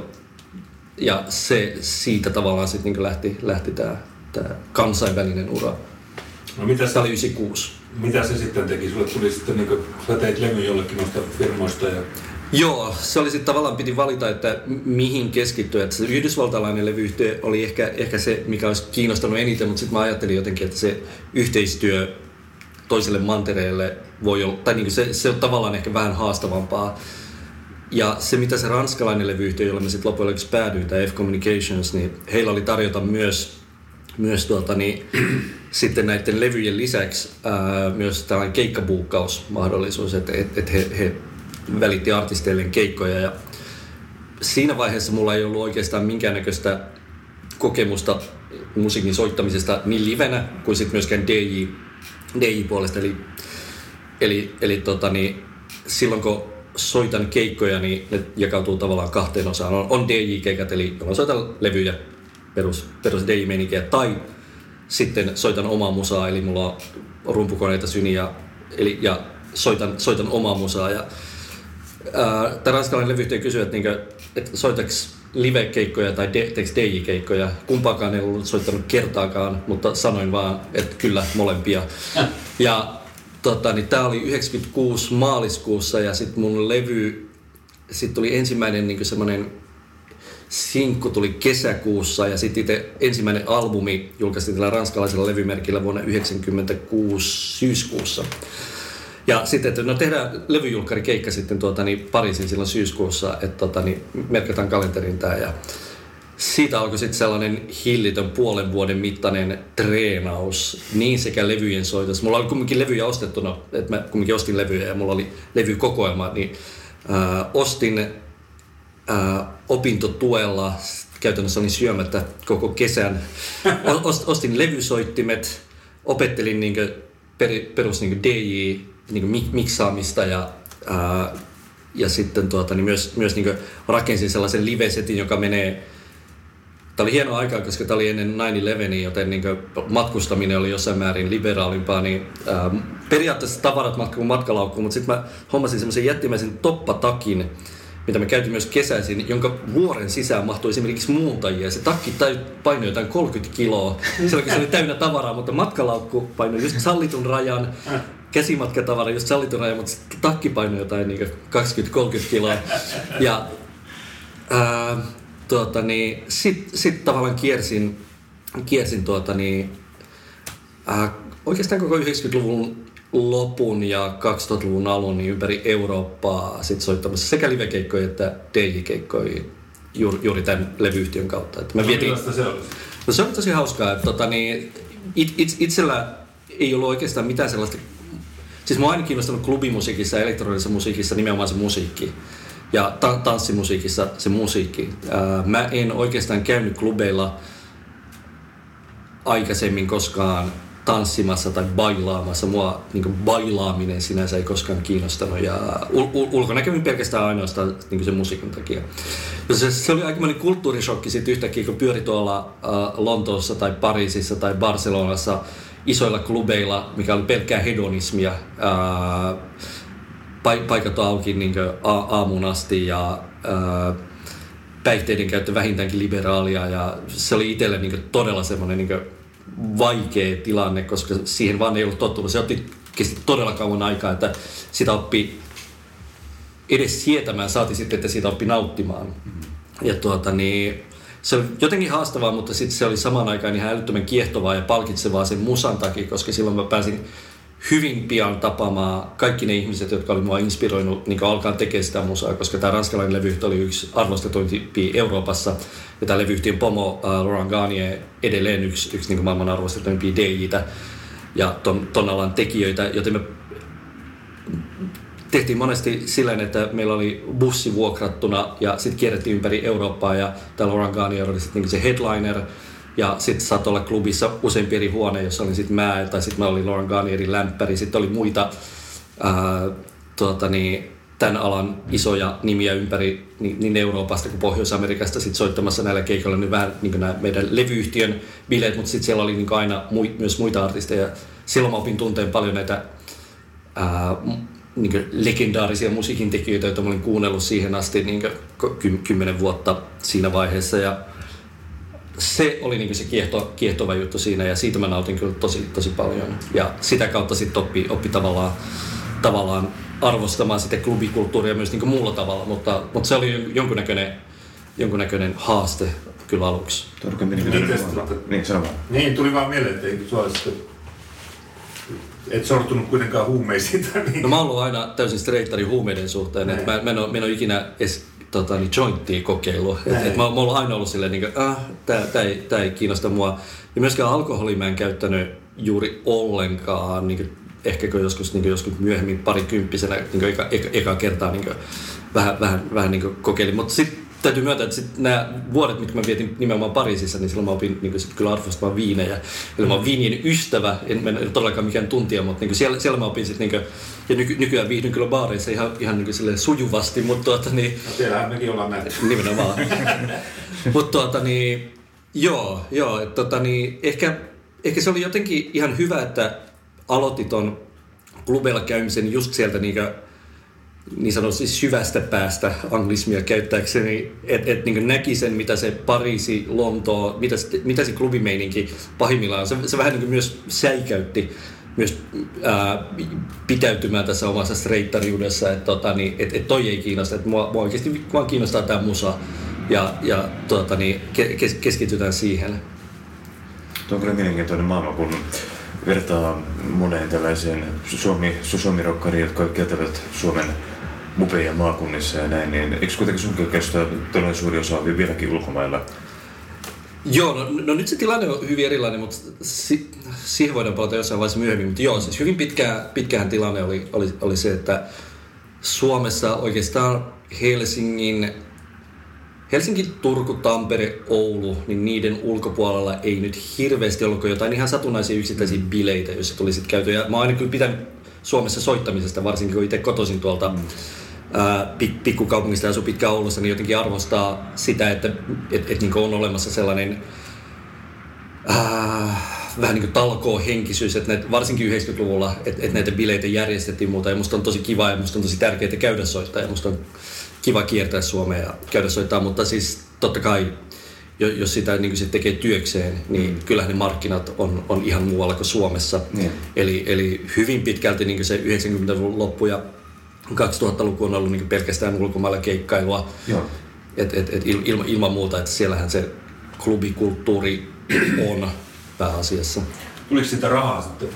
Ja se siitä tavallaan sitten niin lähti, lähti tää, tää kansainvälinen ura. No mitä se oli yhdeksänkymmentäkuusi. Mitä se sitten teki? Sulle tuli sitten, niin kuin, sä teit levy jollekin noista firmoista ja... Joo, se oli sitten tavallaan piti valita, että mihin keskittyä. Että se yhdysvaltalainen levyyhtiö oli ehkä, ehkä se, mikä olisi kiinnostanut eniten, mutta sitten mä ajattelin jotenkin, että se yhteistyö toiselle mantereelle voi olla, tai niin se, se on tavallaan ehkä vähän haastavampaa. Ja se, mitä se ranskalainen levyyhtiö, jolla mä sitten loppujen lopuksi päädyin, tämä F Communications, niin heillä oli tarjota myös, myös tuota, niin, sitten näiden levyjen lisäksi ää, myös tällainen keikkabuukkausmahdollisuus, että et, et he, he välitti artisteilleen keikkoja. Ja siinä vaiheessa mulla ei ollut oikeastaan minkäännäköistä kokemusta musiikin soittamisesta niin livenä kuin sitten myöskään D J, D J-puolesta. Eli, eli, eli tota, niin, silloin kun soitan keikkoja, niin ne jakautuu tavallaan kahteen osaan. On, on D J-keikat, eli jolloin soitan levyjä, perus, perus D J-meininkiä, tai sitten soitan omaa musaa, eli mulla on rumpukoneita, syniä, eli, ja soitan, soitan omaa musaa. Ja, ää, tämä ranskalainen levyyhtiö kysyy, että, niinku, että soitaks live-keikkoja tai D J-keikkoja. Kumpaakaan ei ollut soittanut kertaakaan, mutta sanoin vaan, että kyllä molempia. Ja Tota, niin tää oli yhdeksänkymmentäkuusi maaliskuussa ja sitten mun levy, sit tuli ensimmäinen niin semmoinen sinkku tuli kesäkuussa ja sitten itse ensimmäinen albumi julkaistiin tällä ranskalaisella levymerkillä vuonna yhdeksänkymmentäkuusi syyskuussa. Ja sitten, että no tehdään levyjulkkarikeikka sitten tuota, niin Pariisin silloin syyskuussa, että tota, niin merkataan kalenteriin tää ja siitä alkoi sitten sellainen hillitön puolen vuoden mittainen treenaus, niin sekä levyjen soitossa. Mulla oli kumminkin levyjä ostettuna, että mä kumminkin ostin levyjä ja mulla oli levykokoelma, niin äh, ostin äh, opintotuella, käytännössä olin syömättä koko kesän. Ostin levysoittimet, opettelin niinku per, perus niinku D J, niinku miksaamista ja, äh, ja sitten tuota, niin myös, myös niinku rakensin sellaisen live-setin, joka menee. Tämä oli hieno aikaa, koska tämä oli ennen nine eleven, joten niin matkustaminen oli jossain määrin liberaalimpaa. Niin, ää, periaatteessa tavarat matka kuin matkalaukkuun, mutta sitten mä hommasin semmoisen jättimäisen toppatakin, mitä me käytiin myös kesäisin, jonka vuoren sisään mahtui esimerkiksi muuntajia. Se takki painoi jotain kolmekymmentä kiloa. Silloin se oli täynnä tavaraa, mutta matkalaukku painoi just sallitun rajan. Käsimatkatavara just sallitun rajan, mutta takki painoi jotain niin kaksikymmentä kolmekymmentä kiloa. Ja, ää, Tuota, niin, sitten sit tavallaan kiersin, kiersin tuota, niin, äh, oikeastaan koko yhdeksänkymmentäluvun lopun ja kaksituhattaluvun alun niin ympäri Eurooppaa sit soittamassa sekä livekeikkoja että D J-keikkoja juuri, juuri tämän levyyhtiön kautta. Että mä vietin, millaista se oli? No, se oli tosi hauskaa. Että, tota, niin, it, it, itsellä ei ollut oikeastaan mitään sellaista. Siis mä oon aina kiinnostanut klubimusiikissa ja elektronisessa musiikissa nimenomaan se musiikki. Ja ta- tanssimusiikissa se musiikki. Ää, mä en oikeastaan käynyt klubeilla aikaisemmin koskaan tanssimassa tai bailaamassa. Mua niin bailaaminen sinänsä ei koskaan kiinnostanut. Ja ul- ul- ulkona kävin pelkästään ainoastaan niin sen musiikin takia. Ja se, se oli aikamoinen kulttuurishokki sitten yhtäkkiä, kun pyöri tuolla ää, Lontoossa tai Pariisissa tai Barcelonassa isoilla klubeilla, mikä oli pelkkää hedonismia. Ää, Paikat on auki niin aamuun asti ja ää, päihteiden käyttö vähintäänkin liberaalia ja se oli itselle niin todella semmoinen niin vaikea tilanne, koska siihen vaan ei ollut tottunut. Se otti kesti todella kauan aikaa, että sitä oppi edes sietämään, saati sitten, että siitä oppi nauttimaan. Ja tuota, niin, se oli jotenkin haastavaa, mutta sitten se oli samaan aikaan ihan älyttömän kiehtovaa ja palkitsevaa sen musan takia, koska silloin mä pääsin hyvin pian tapaamaan kaikki ne ihmiset, jotka oli mua inspiroinut niin alkaa tekemään sitä musaa, koska tämä ranskalainen levyyhtiö oli yksi arvostetuimpia Euroopassa. Ja tämä levyyhtiön pomo uh, Laurent Garnier edelleen yksi, yksi niin maailman arvostetuimpia D J:tä ja ton, ton alan tekijöitä, joten me tehtiin monesti silleen, että meillä oli bussi vuokrattuna ja sitten kierrettiin ympäri Eurooppaa ja tämä Laurent Garnier oli sitten niin se headliner. Ja sitten saattoi olla klubissa useampi eri huone, jossa olin sitten mä, tai sitten mä olin Laurent Garnierin lämpäri. Sitten oli muita ää, tuota, niin, tämän alan isoja nimiä ympäri niin, niin Euroopasta kuin Pohjois-Amerikasta sit soittamassa näillä keikoilla. Niin vähän niin nämä meidän levyyhtiön bileet, mutta sitten siellä oli niin aina mui, myös muita artisteja silloin mä opin tunteen paljon näitä ää, niin kuin legendaarisia musiikintekijöitä, joita mä olin kuunnellut siihen asti niin kuin kymmenen vuotta siinä vaiheessa. Ja se oli niin kuin se kiehto, kiehtova juttu siinä ja siitä mä nautin kyllä tosi, tosi paljon. Ja sitä kautta sitten oppi, oppi tavallaan, tavallaan arvostamaan sitten klubikulttuuria myös niin kuin muulla tavalla, mutta, mutta se oli jonkunnäköinen, jonkunnäköinen haaste kyllä aluksi. Niin, sano vaan. Niin, tuli vaan mieleen, että eikö sua sitten et sortunut kuitenkaan huumeisiin. Niin. No mä oon ollut aina täysin streittari huumeiden suhteen, että mä, mä, en ole, mä en ole ikinä edes tota, niin jointtia kokeillut. Et, et mä, mä oon aina ollut silleen, niin kuin, ah, tää, tää, ei, tää ei kiinnosta mua. Ja myöskään alkoholia mä en käyttänyt juuri ollenkaan, niin kuin, ehkä joskus, niin kuin, joskus myöhemmin parikymppisenä, niin kuin eka, eka, eka kertaa niin kuin, vähän, vähän, vähän niin kuin kokeilin. Mutta sitten täytyy myöntää, että sit nämä vuodet, mitkä mä vietin nimenomaan Pariisissa, niin silloin mä opin niin sit kyllä arvostamaan viinejä. Eli mä oon viinien ystävä, en, en todellakaan mikään tuntija, mutta niin siellä, siellä mä opin sitten, niin ja nyky, nykyään viihdyn kyllä baareissa ihan, ihan niin sujuvasti, mutta tuota niin... No siellähän mekin ollaan näitä. Nimenomaan. Mutta tuota niin, joo, joo, että tota niin, ehkä, ehkä se oli jotenkin ihan hyvä, että aloitit ton klubeilla käymisen just sieltä niinkö niin sanotusti syvästä päästä anglismia käyttääkseni, että et, niin näki sen, mitä se Pariisi, Lontoo, mitä, mitä se klubimeininki pahimmillaan on. Se, se vähän niin myös säikäytti myös ää, pitäytymään tässä omassa streittariudessa, että tota, niin, et, et toi ei kiinnosta, että mua, mua oikeasti vaan kiinnostaa tämä musa ja, ja tota, niin, kes, keskitytään siihen. Tuo on kyllä mielenkiintoinen maailma, kun vertaa moneen tällaiseen suomi, suomirokkariin, jotka kieltävät Suomen mupeja maakunnissa ja näin, niin eikö kuitenkin sunkin kestä todella suuri osa vieläkin ulkomailla? Joo, no, no nyt se tilanne on hyvin erilainen, mutta si, siihen voidaan palata jossain vaiheessa myöhemmin. Mutta joo, siis hyvin pitkään, pitkähän tilanne oli, oli, oli se, että Suomessa oikeastaan Helsingin, Helsinki, Turku, Tampere, Oulu, niin niiden ulkopuolella ei nyt hirveästi ollut jotain ihan satunnaisia yksittäisiä bileitä, joissa tuli sitten käyty. Ja mä oon aina kyllä pitänyt Suomessa soittamisesta, varsinkin kun itse kotoisin tuolta mm. ää, pik- pikkukaupungista ja asui pitkään Oulussa, niin jotenkin arvostaa sitä, että et, et, niin on olemassa sellainen ää, vähän niin kuin talkoo-henkisyys, että näitä, varsinkin yhdeksänkymmentäluvulla, että et näitä bileitä järjestettiin muuta. Ja musta on tosi kiva ja musta on tosi tärkeää käydä soittaa ja musta on kiva kiertää Suomea ja käydä soittaa, mutta siis totta kai, jos sitä niin se tekee työkseen, niin mm. kyllähän ne markkinat on, on ihan muualla kuin Suomessa. Mm. Eli, eli hyvin pitkälti niin se yhdeksänkymmentäluvun loppu ja kaksituhattaluku on ollut niin pelkästään ulkomailla keikkailua. Et, et, et ilma, ilman muuta, että siellähän se klubikulttuuri on pääasiassa. Tuliko sitä rahaa sitten?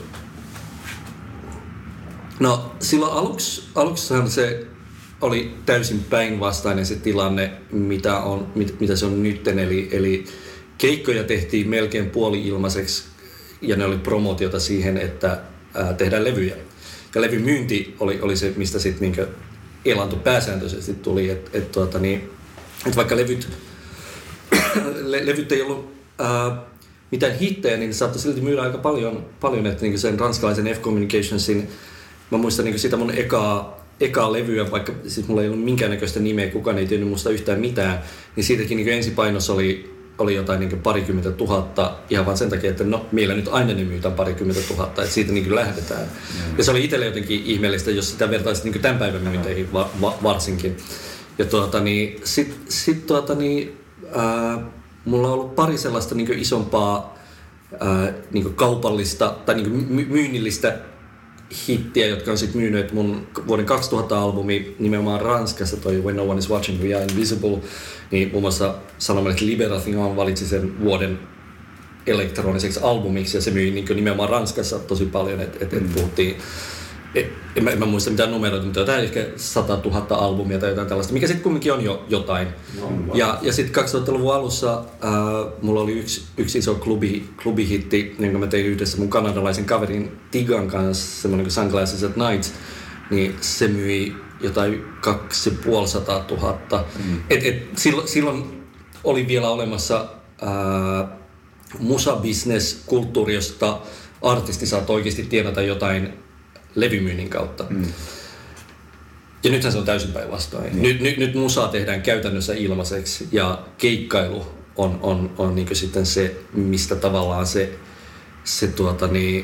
No silloin aluksi, aluksihan se oli täysin päinvastainen se tilanne, mitä, on, mit, mitä se on nytten. Eli, eli keikkoja tehtiin melkein puoli-ilmaiseksi ja ne oli promootiota siihen, että ää, tehdään levyjä. Ja levymyynti oli, oli se, mistä sitten niinkö elanto pääsääntöisesti tuli. Että et, tuota, niin, et vaikka levyt, le, levyt ei ollut ää, mitään hittejä, niin saattoi silti myydä aika paljon. paljon että niin sen ranskalaisen F Communicationsin, mä muistan niin sitä mun ekaa ekaa levyä, vaikka siis mulla ei ollut minkäännäköistä nimeä, kukaan ei tiennyt musta yhtään mitään, niin siitäkin niin ensipainossa oli, oli jotain niin parikymmentä tuhatta, ihan vaan sen takia, että no, meillä nyt aina ne myytään parikymmentä tuhatta, että siitä niin lähdetään. Mm. Ja se oli itselle jotenkin ihmeellistä, jos sitä vertaisi niin tämän päivän myynteihin va- va- varsinkin. Ja tuota niin, sit, sit tuota niin, ää, mulla on ollut pari sellaista niin isompaa ää, niin kaupallista tai niin my- myynnillistä hittiä, jotka on sitten myynyt mun vuoden kaksituhatta-albumi nimenomaan Ranskassa, toi When No One Is Watching We Are Invisible, niin muun muassa sanomalehti Libération valitsi sen vuoden elektroniseksi albumiksi, ja se myi niin nimenomaan Ranskassa tosi paljon, että et, et puhuttiin, et, en, mä, en mä muista mitään numeroita, mutta jotain ehkä sata tuhatta albumia tai jotain tällaista, mikä sitten kumminkin on jo jotain. No, ja ja sitten kaksituhattaluvun alussa äh, mulla oli yksi, yksi iso klubi, klubihitti, jonka mä tein yhdessä mun kanadalaisen kaverin Tigan kanssa, semmoinen kuin Sunglasses at Night, niin se myi jotain kaksi puolisataa tuhatta. Mm. Et, et, silloin, silloin oli vielä olemassa äh, musa-business-kulttuuri, josta artisti saat oikeasti tienata jotain levymyynnin kautta. Mm. Ja nythän se on täysin päinvastoin. Mm. Nyt, nyt, nyt musaa tehdään käytännössä ilmaiseksi ja keikkailu on, on, on niin sitten se, mistä tavallaan se, se tuota niin,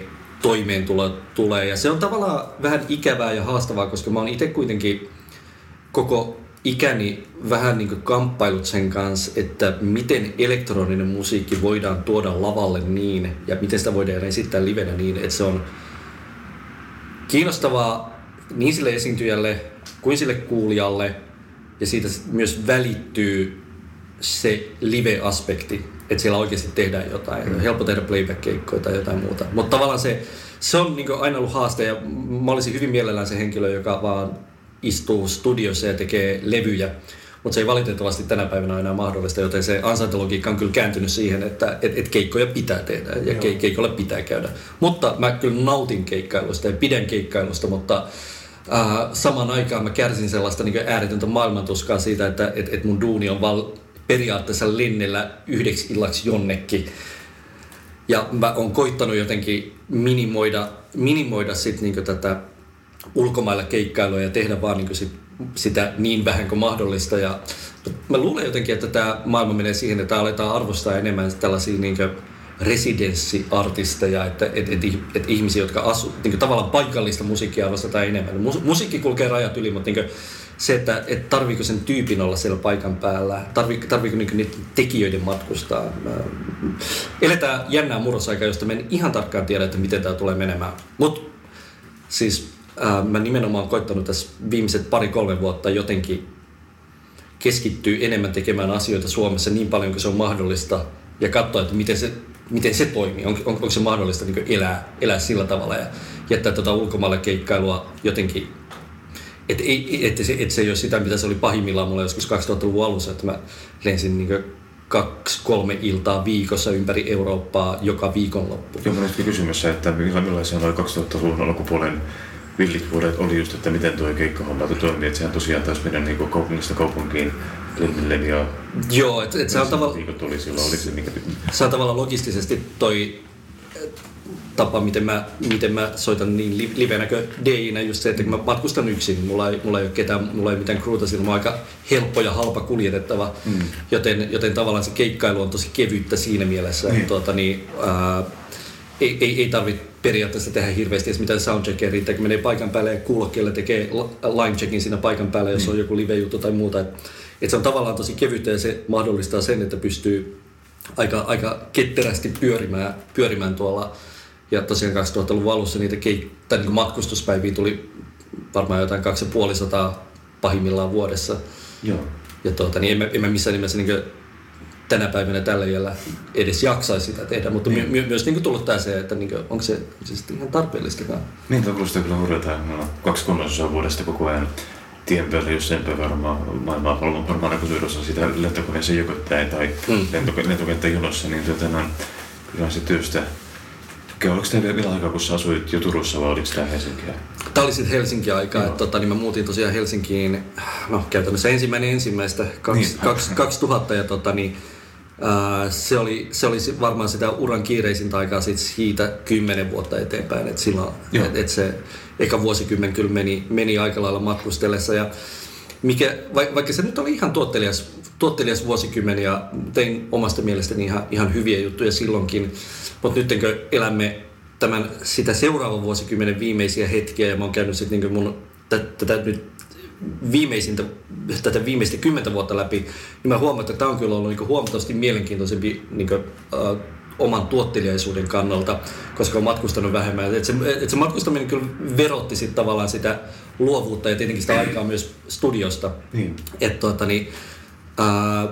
toimeentulo tulee. Ja se on tavallaan vähän ikävää ja haastavaa, koska mä oon itse kuitenkin koko ikäni vähän niin kuin kamppailut sen kanssa, että miten elektroninen musiikki voidaan tuoda lavalle niin, ja miten sitä voidaan esittää livenä niin, että se on kiinnostavaa niin sille esiintyjälle kuin sille kuulijalle, ja siitä myös välittyy se live-aspekti, että siellä oikeasti tehdään jotain. Mm. Helppo tehdä playback-keikkoja tai jotain muuta. Mutta tavallaan se, se on niin kuin aina ollut haaste, ja mä olisin hyvin mielellään se henkilö, joka vaan istuu studiossa ja tekee levyjä, mutta se ei valitettavasti tänä päivänä ole enää mahdollista, joten se ansaintologiikka on kyllä kääntynyt siihen, että et, et keikkoja pitää tehdä ja ke, keikolla pitää käydä. Mutta mä kyllä nautin keikkailusta ja pidän keikkailusta, mutta äh, samaan aikaan mä kärsin sellaista niin kuin ääretöntä maailmantuskaa siitä, että et, et mun duuni on vaan periaatteessa lennellä yhdeksi illaksi jonnekin. Ja mä oon koittanut jotenkin minimoida, minimoida sit niin kuin tätä ulkomailla keikkailua ja tehdä vaan niin kuin sit, sitä niin vähän kuin mahdollista. Ja mä luulen jotenkin, että tämä maailma menee siihen, että aletaan arvostaa enemmän tällaisia niin kuin residenssiartisteja, että et, et, et ihmisiä, jotka asuu, niin kuin tavallaan paikallista musiikkia arvostetaan enemmän. Musiikki kulkee rajat yli, mutta niin kuin se, että et tarviiko sen tyypin olla siellä paikan päällä, tarviiko, tarviiko niin kuin niiden tekijöiden matkustaa. Eletään jännää murrosaikaa, josta mä en ihan tarkkaan tiedä, että miten tämä tulee menemään. Mutta siis Äh, mä nimenomaan oon koittanut tässä viimeiset pari-kolme vuotta jotenkin keskittyä enemmän tekemään asioita Suomessa niin paljon kuin se on mahdollista ja katsoa, että miten se, miten se toimii. On, on, onko se mahdollista niin kuin elää, elää sillä tavalla ja jättää tuota ulkomaille keikkailua jotenkin, että et, et se, et se ei ole sitä, mitä se oli pahimmillaan mulla joskus kaksituhattaluvun alussa, että mä lensin niin kuin kaksi, kolme iltaa viikossa ympäri Eurooppaa joka viikonloppu. Joo, mä kysymys se, että millaisia noin kaksituhattaluvun alkupuolen villit vuodet oli just, että miten tuo keikkahomma toimii, että sehän tosiaan taisi mennä niin kaupungista kaupunkiin lennille ja... Joo, että et se on tavallaan... oli silloin, oli se, mikä... se on tavallaan logistisesti toi tapa, miten mä, miten mä soitan niin livenä kuin D J:nä, just se, että kun mä matkustan yksin, mulla ei, mulla ei ole ketään, mulla ei mitään crewta, sillä mä oon aika helppo ja halpa kuljetettava, mm. joten, joten tavallaan se keikkailu on tosi kevyttä siinä mielessä, mm. että tuota, niin, ää, ei, ei, ei tarvitse periaatteessa tehdä hirveästi edes mitään soundcheckia, riittää, kun menee paikan päälle ja kuulokkeelle tekee line checkin siinä paikan päällä, jos mm. on joku live-juttu tai muuta. Et, et se on tavallaan tosi kevyttä ja se mahdollistaa sen, että pystyy aika, aika ketterästi pyörimään, pyörimään tuolla. Ja tosiaan kaksituhattaluvun alussa niitä keik- tai niin matkustuspäiviä tuli varmaan jotain kaksi ja puoli sataa pahimmillaan vuodessa. Joo. Ja tuota, niin en, mä, en mä missään nimessä niin tänä päivänä tällä iällä edes jaksaisi sitä tehdä, mutta niin. my, myös niin tullut tää se, että niin kuin, onko se siis ihan tarpeellistakaan. Niin, tämä kuulostaa kyllä hurjalta. Meillä on kaksi kolmasosaa vuodesta koko ajan tien päällä, jos sen päivä varmaan maailmaa varmaan joku suurossa sitä lentokoneeseen jokottaen tai mm. lentokenttä jonossa, niin tuota, no, kyllä se työstä. Oliko teillä vielä aikaa, kun sä asuit jo Turussa vai oliko tämä Helsinkiä? Tämä oli sitten Helsinki-aikaa, että tota, niin mä muutin tosiaan Helsinkiin, no käytännössä ensimmäinen ensimmäistä niin. kaksituhatta ja tota, niin, ää, se, oli, se oli varmaan sitä uran kiireisintä aikaa sit siitä kymmenen vuotta eteenpäin, että silloin et, et se eka vuosikymmen kyllä meni, meni aika lailla matkustellessa ja mikä, vaikka se nyt oli ihan tuottelias, tuottelias vuosikymmen ja tein omasta mielestäni ihan, ihan hyviä juttuja silloinkin, mutta nyt kun elämme tämän, sitä seuraavan vuosikymmenen viimeisiä hetkiä ja mä oon käynyt sit niin mun tätä nyt viimeisintä, tätä viimeistä kymmentä vuotta läpi, niin mä huomaan, että tämä on kyllä ollut niin huomattavasti mielenkiintoisempi niin kuin, uh, oman tuotteliaisuuden kannalta, koska on matkustanut vähemmän. Et se, et se matkustaminen kyllä verotti sit tavallaan sitä luovuutta ja tietenkin sitä aikaa myös studiosta. Niin. Et, tuota, niin, uh,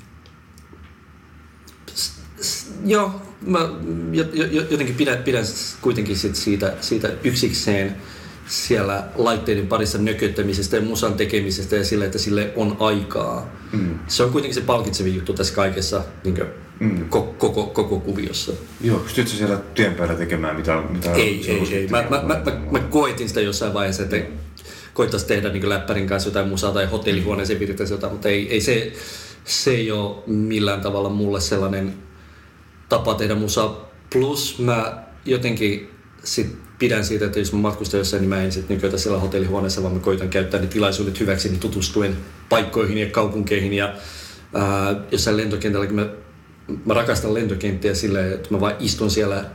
s, s, joo, mä jotenkin pidän, pidän kuitenkin sit siitä, siitä yksikseen siellä laitteiden parissa nököttämisestä ja musan tekemisestä ja sille, että sille on aikaa. Mm. Se on kuitenkin se palkitsevin juttu tässä kaikessa niin kuin, mm. koko, koko, koko kuviossa. Joo, pystytkö siellä tien päällä tekemään mitä... mitä ei, ei, ei. Mä, mä, mä, mä, mä koetin sitä jossain vaiheessa, että koittaisi tehdä niin kuin läppärin kanssa jotain musaa tai hotellihuoneeseen virittäisi jotain, mutta ei, ei se, se ei ole millään tavalla mulle sellainen tapa tehdä musaa. Plus mä jotenkin sit pidän siitä, että jos mä matkustan jossain, niin mä en sit nyköitä siellä hotellihuoneessa, vaan mä koitan käyttää ne tilaisuudet hyväksi, niin tutustuen paikkoihin ja kaupunkeihin. Ja ää, jossain lentokentälläkin mä, mä rakastan lentokenttiä silleen, että mä vaan istun siellä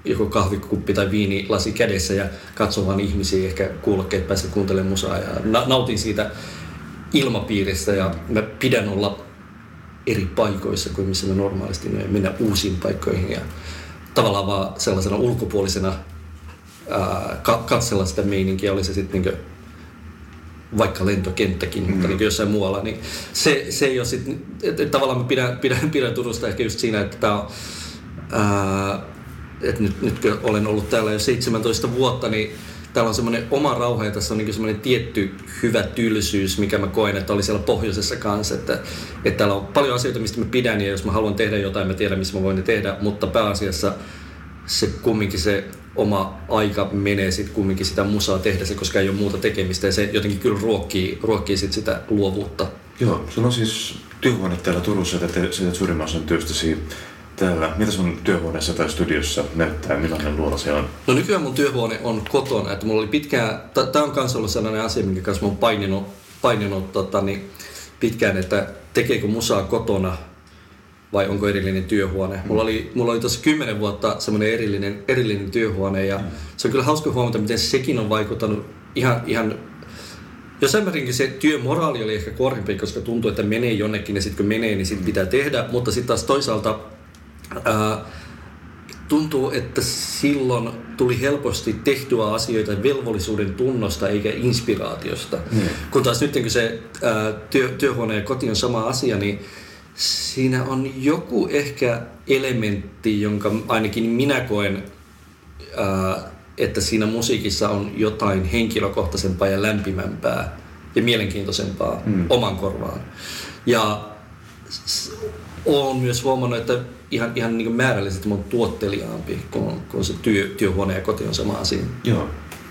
joko kahvikuppi tai viinilasi kädessä ja katson vaan ihmisiä, ehkä kuulokkeet päässä kuuntelemaan musaa ja na- nautin siitä ilmapiiristä ja mä pidän olla eri paikoissa kuin missä me normaalisti mennä uusiin paikkoihin ja tavallaan vaan sellaisena ulkopuolisena ää, ka- katsella sitä meininkiä, oli se sitten niinku vaikka lentokenttäkin, mm. mutta niin jossain muualla, niin se, se ei ole sitten, että tavallaan mä pidän, pidän, pidän Turusta ehkä just siinä, että tää on, ää, että nyt, nyt kun olen ollut täällä jo seitsemäntoista vuotta, niin täällä on semmoinen oma rauha ja tässä on niin semmoinen tietty hyvä tylsyys, mikä mä koen, että oli siellä pohjoisessa kanssa, että, että täällä on paljon asioita, mistä mä pidän ja jos mä haluan tehdä jotain, mä tiedän, missä mä voin ne tehdä, mutta pääasiassa se kumminkin se oma aika menee sitten kumminkin sitä musaa tehdä se, koska ei ole muuta tekemistä ja se jotenkin kyllä ruokkii, ruokkii sit sitä luovuutta. Joo, sulla on siis työhuone täällä Turussa, että teet suurimman osan työstäsi täällä. Mitä sun työhuoneessa tai studiossa näyttää, millainen luola se on? No nykyään mun työhuone on kotona, että mulla oli pitkään, tää on kans ollut sellainen asia, minkä kanssa mä oon paininut, paininut tota, niin pitkään, että tekeekö musaa kotona vai onko erillinen työhuone. Mulla oli, mulla oli tuossa kymmenen vuotta semmoinen erillinen, erillinen työhuone ja mm. se on kyllä hauska huomata, miten sekin on vaikuttanut ihan, ihan jossain määrinkin se työmoraali oli ehkä korkeampi, koska tuntuu, että menee jonnekin ja sitten kun menee, niin sitten pitää tehdä, mutta sitten taas toisaalta ää, tuntuu, että silloin tuli helposti tehtyä asioita velvollisuuden tunnosta eikä inspiraatiosta. Mm. Kun taas nyt kun se ää, työ, työhuone ja koti on sama asia, niin siinä on joku ehkä elementti, jonka ainakin minä koen, ää, että siinä musiikissa on jotain henkilökohtaisempaa ja lämpimämpää ja mielenkiintoisempaa mm. oman korvaan. Ja olen myös huomannut, että ihan, ihan niin kuin määrällisesti mä oon tuotteliaampi, kun, kun se työ, työhuone ja koti on sama asia. Joo.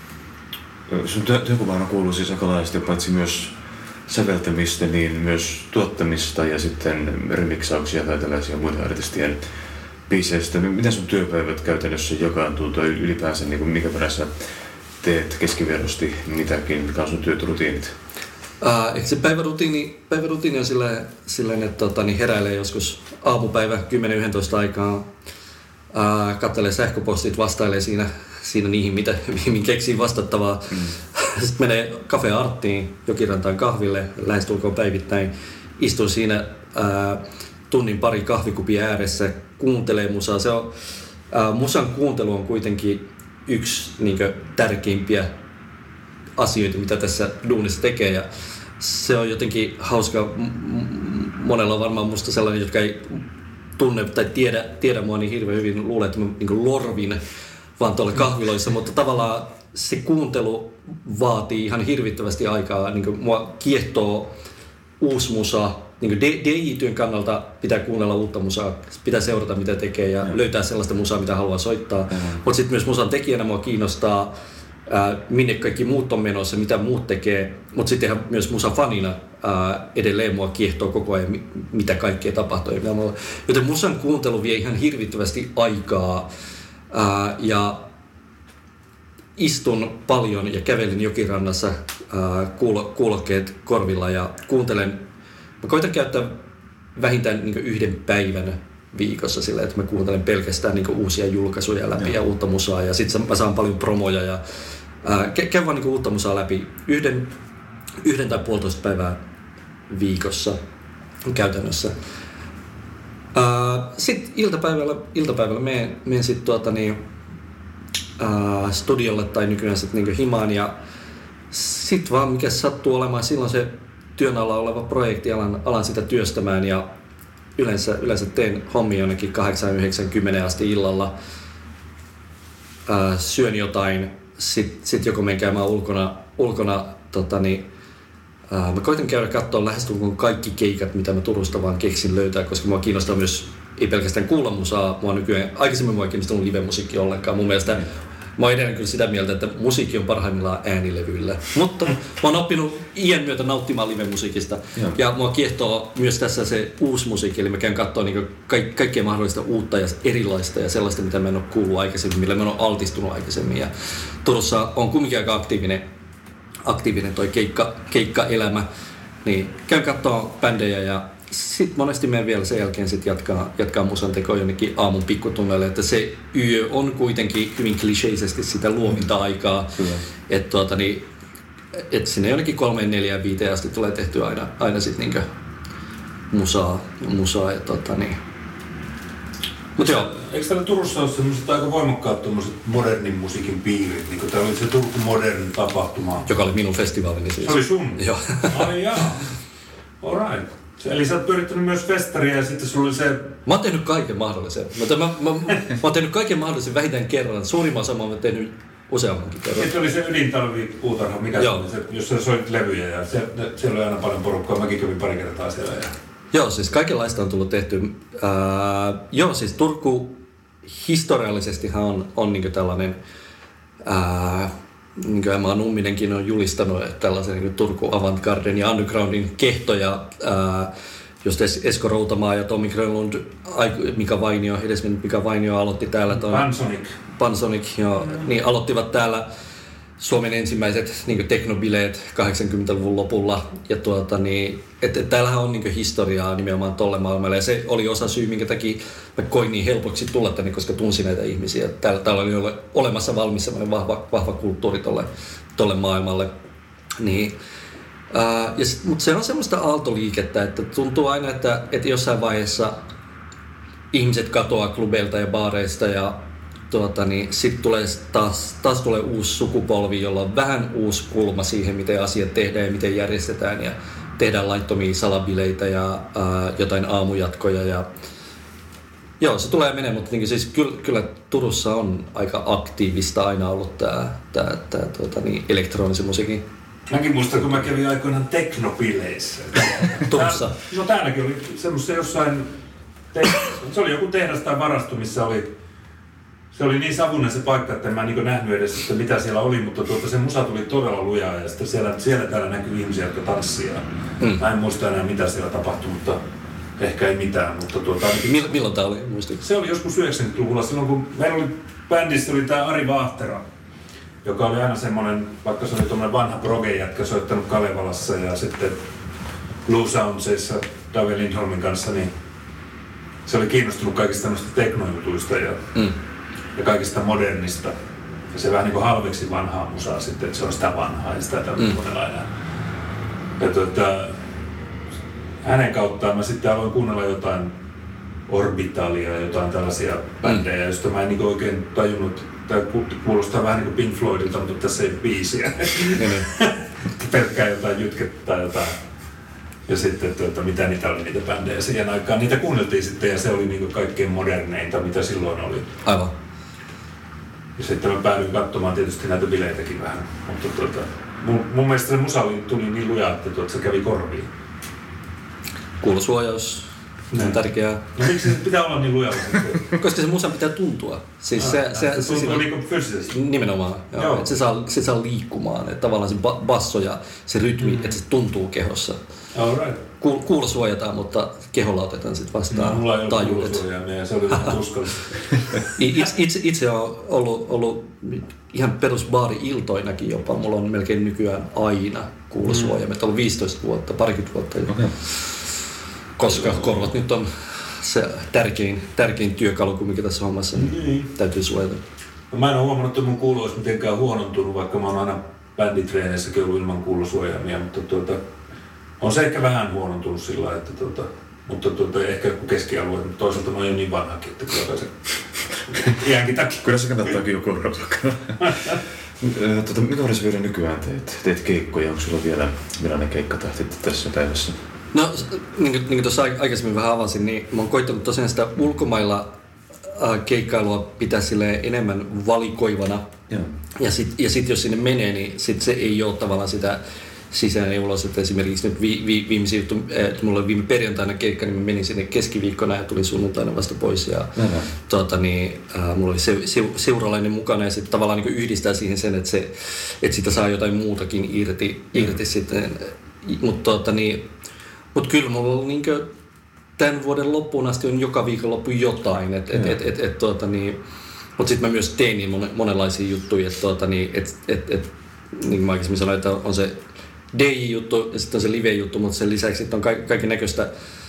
Sun työ, työkuvaana kuuluu siis aika laajasti, paitsi myös säveltämistä, niin myös tuottamista ja sitten remiksauksia tai tällaisia muita artistien biiseistä. Miten sun työpäivät käytännössä jakaantuu tai ylipäänsä, niin kuin mikä perässä teet keskiverrosti mitäkin, mikä on sun työrutiinit? Uh, eikö se päivärutiini, päivärutiini on silleen, silleen että tota, niin heräilee joskus aamupäivä kymmenen yksitoista aikaa, uh, katselee sähköpostit, vastailee siinä, siinä niihin, mitä, mihin keksii vastattavaa. Mm. Sitten menee Cafe Arttiin, Jokirantaan kahville, lähestulkoon päivittäin. Istuu siinä ää, tunnin pari kahvikupin ääressä, kuuntelee musaa. Se on, ää, musan kuuntelu on kuitenkin yksi niinkö tärkeimpiä asioita, mitä tässä duunissa tekee. Ja se on jotenkin hauska. Monella on varmaan musta sellainen, jotka ei tunne tai tiedä, tiedä mua niin hirveän hyvin. Luulee, että mä niin lorvin vaan tuolla kahviloissa, mutta tavallaan se kuuntelu vaatii ihan hirvittävästi aikaa. Niin kuin mua kiehtoo uusi musa. Niin D J-työn kannalta pitää kuunnella uutta musaa, pitää seurata mitä tekee ja mm. löytää sellaista musaa, mitä haluaa soittaa. Mm. Mutta sitten myös musan tekijänä mua kiinnostaa, ää, minne kaikki muut on menossa, mitä muut tekee. Mutta sitten ihan myös musan fanina ää, edelleen mua kiehtoo koko ajan, mitä kaikkea tapahtuu. Joten musan kuuntelu vie ihan hirvittävästi aikaa. Ää, ja istun paljon ja kävelen Jokirannassa ää, kuulo, kuulokkeet korvilla ja kuuntelen. Mä koitan käyttää vähintään niin yhden päivän viikossa sillä, että mä kuuntelen pelkästään niin uusia julkaisuja läpi ja, ja uutta musaa ja sit mä saan paljon promoja ja ää, käyn vaan niin uutta musaa läpi yhden, yhden tai puolitoista päivää viikossa käytännössä. Ää, sitten iltapäivällä, iltapäivällä menen, menen sit tuota niin ää, studiolle tai nykyään sit niin himaan ja sit vaan mikä sattuu olemaan silloin se työn alla oleva projekti, alan, alan sitä työstämään ja yleensä, yleensä teen hommia jonnekin kahdeksan yhdeksän kymmenen asti illalla. Ää, syön jotain, sit, sit joko menen käymään ulkona, ulkona tota niin, ää, mä koitan käydä katsoa lähestulkoon kaikki keikat, mitä mä Turusta vaan keksin löytää, koska mua kiinnostaa myös, ei pelkästään kuulla musaa, mua nykyään, aikaisemmin mua ei kiinnostanut live-musiikki ollenkaan. Mun mielestä mä oon edelleen kyllä sitä mieltä, että musiikki on parhaimmillaan äänilevyillä. Mutta mä oon oppinut iän myötä nauttimaan live-musiikista. Ja, ja mua kiehtoo myös tässä se uusi musiikki. Eli mä käyn katsoa niin ka- kaikkea mahdollista uutta ja erilaista ja sellaista, mitä mä en ole kuullut aikaisemmin, millä mä en ole altistunut aikaisemmin. Ja Turussa on kumminkin aika aktiivinen, aktiivinen toi keikka, keikkaelämä. Niin käyn katsoa bändejä ja sitten monesti menen vielä sen jälkeen sit jatkaa, jatkaa musan tekoa jonnekin aamun pikkutunneille, että se yö on kuitenkin hyvin kliseisesti sitä luovinta aikaa, mm. että tuota, niin, et sinne jonnekin kolmeen, neljään, viiteen asti tulee tehtyä aina, aina sitten niinkö musaa, musaa ja tota niin. Mut joo. Eikö täällä Turussa ole sellaiset aika voimakkaat tommoset modernin musiikin piirit? Niin täällä oli se Turku Modern tapahtuma. Joka oli minun festivaalini siis. Se oli sun? Joo. Ai jaa. Alright. Eli sä oot pyörittänyt myös festaria ja sitten sulla oli se... Mä oon tehnyt kaiken mahdollisen. Mä, mä, mä, mä oon tehnyt kaiken mahdollisen vähintään kerran. Suurimman osa mä oon tehnyt useammankin kerran. Sitten oli se ydintalvi puutarha, mikä se oli, se, jossa soit levyjä ja se, siellä oli aina paljon porukkaa. Mäkin kävin pari kertaa siellä. Ja... Joo, siis kaikenlaista on tullut tehty. Äh, joo, siis Turku historiallisestihan on, on niin tällainen... Äh, niin kuin Emma Numminenkin on julistanut tällaisen niin Turku Avantgarden ja Undergroundin kehtoja, ää, just Esko Routamaa ja Tommi Grönlund, Mika Vainio, edesmennyt Mika Vainio aloitti täällä ton... Pansonic. Pansonic, joo, mm. niin aloittivat täällä Suomen ensimmäiset niin teknobileet kahdeksankymmentäluvun lopulla. Ja tuota, niin, et, et täällähän on niin historiaa nimenomaan tolle maailmalle. Ja se oli osa syy, minkä takia mä koin niin helpoksi tulla tänne, koska tunsin näitä ihmisiä. Täällä, täällä oli olemassa valmis sellainen vahva, vahva kulttuuri tolle, tolle maailmalle. Niin, ää, ja sit, mutta se on semmoista aaltoliikettä, että tuntuu aina, että, että jossain vaiheessa ihmiset katoaa klubeilta ja baareista ja Tuota, niin sitten tulee taas, taas tulee uusi sukupolvi, jolla on vähän uusi kulma siihen, miten asiat tehdään ja miten järjestetään. Ja tehdään laittomia salabileitä ja ää, jotain aamujatkoja. Ja... Joo, se tulee menee, mutta niin siis kyllä, kyllä Turussa on aika aktiivista aina ollut tämä tää, tää, tuota, niin, elektronisen musiikin. Mäkin muistan, kun mä kävin aikoinaan teknobileissä. Turussa? Tää, no täälläkin oli semmoista jossain... Te, se oli joku tehdas tai varasto, missä oli... Se oli niin savunen se paikka, että en mä niin nähnyt edes, että mitä siellä oli, mutta tuota, se musa tuli todella lujaa ja sitten siellä, siellä täällä näkyy ihmisiä, jotka tanssia. Mm. Mä en muista enää mitä siellä tapahtui, mutta ehkä ei mitään. Mutta tuota, Mill, milloin tää oli? Muistatko? Se oli joskus yhdeksänkymmentäluvulla, silloin kun meillä oli bändissä oli tää Ari Vaahtera, joka oli aina semmonen, vaikka se oli tommonen vanha proge-jätkä soittanut Kalevalassa ja sitten Blue Soundsissa David Lindholmin kanssa, niin se oli kiinnostunut kaikista tämmöistä teknojutuista ja mm. ja kaikista modernista. Ja se vähän niin kuin halveksi vanhaa musaa sitten, että se on sitä vanhaa ja sitä tämmöistä mm. monella enää. Ja tuota, hänen kauttaan mä sitten aloin kuunnella jotain Orbitalia ja jotain tällaisia bändejä, mm. joista mä en niin oikein tajunnut, tämä kuulostaa vähän niin kuin Pink Floydilta, mutta tässä ei ole biisiä. Pelkkää jotain jytkettä tai jotain. Ja sitten, tuota, mitä niitä oli niitä bändejä siihen aikaan. Niitä kuunneltiin sitten ja se oli niin kuin kaikkein moderneinta, mitä silloin oli. Aivan. Ja sitten mä päädyin katsomaan tietysti näitä bileitäkin vähän, mutta tuota, mun, mun mielestä se musa tuli niin luja, että tuota, se kävi korviin. Kuulosuojaus on tärkeää. No miksi se pitää olla niin lujalla? Koska se musa pitää tuntua. Siis ah, se, se, se, se tuntuu niin kuin fyysisesti? Nimenomaan. Joo. Joo. Että se saa, se saa liikkumaan. Että tavallaan se basso ja se rytmi, mm. että se tuntuu kehossa. Alright. Ku, kuulo suojataan, mutta keholla otetaan sitten vastaan no, mulla ei taajuudet. Mulla ei ollut kuulosuojaimia ja se oli vähän tuskallista. itse, itse, itse olen ollut, ollut ihan perusbaari-iltoinakin jopa. Mulla on melkein nykyään aina kuulosuojaimet. Mm. On ollut viisitoista vuotta, parikymmentä vuotta jo. Okay. Koska korvat nyt on se tärkein, tärkein työkalu, kun mikä tässä hommassa niin niin. Täytyy suojata. No, mä en ole huomannut, että mun kuulo olisi mitenkään huonontunut, vaikka mä oon aina bänditreeneissäkin ollut ilman kuulosuojaimia, mutta tuota, on se ehkä vähän huonontunut sillä lailla, että tuota, mutta tuota, ehkä joku keskialue, mutta toisaalta mä oon jo niin vanhakin, että kyllä se iänkin takia. Kyllä se kannattaakin joku odottaa. Tota, mitä olisi vielä nykyään teet? Teet keikkoja, onko sulla vielä millainen keikkatahti tässä päivässä? No, niin kuin, niin kuin tuossa aikaisemmin vähän avasin, niin mä oon koittanut tosiaan sitä ulkomailla äh, keikkailua pitää silleen enemmän valikoivana. Ja, ja sitten ja sit, jos sinne menee, niin sit se ei ole tavallaan sitä sisään ja ulos. Että esimerkiksi nyt vi, vi, viimeisin juttu, että mulla oli viime perjantaina keikka, niin mä menin sinne keskiviikkona ja tulin sunnuntaina vasta pois. Ja, tuota, niin, äh, mulla oli se, se, seuralainen mukana ja sitten tavallaan niin yhdistää siihen sen, että, se, että sitä saa jotain muutakin irti, irti sitten. Mutta tuota, niin, Mutta kyllä mulla on niinkö tämän vuoden loppuun asti on joka viikonloppu jotain. Et, et, et, et, et, tuota, niin, mutta sitten mä myös tein niin mon, monenlaisia juttuja. Että tuota, niin, et, et, et, niin kuin mä aikaisemmin sanoin, että on se D J-juttu ja sitten on se live-juttu, mutta sen lisäksi on ka- kaiken näköistä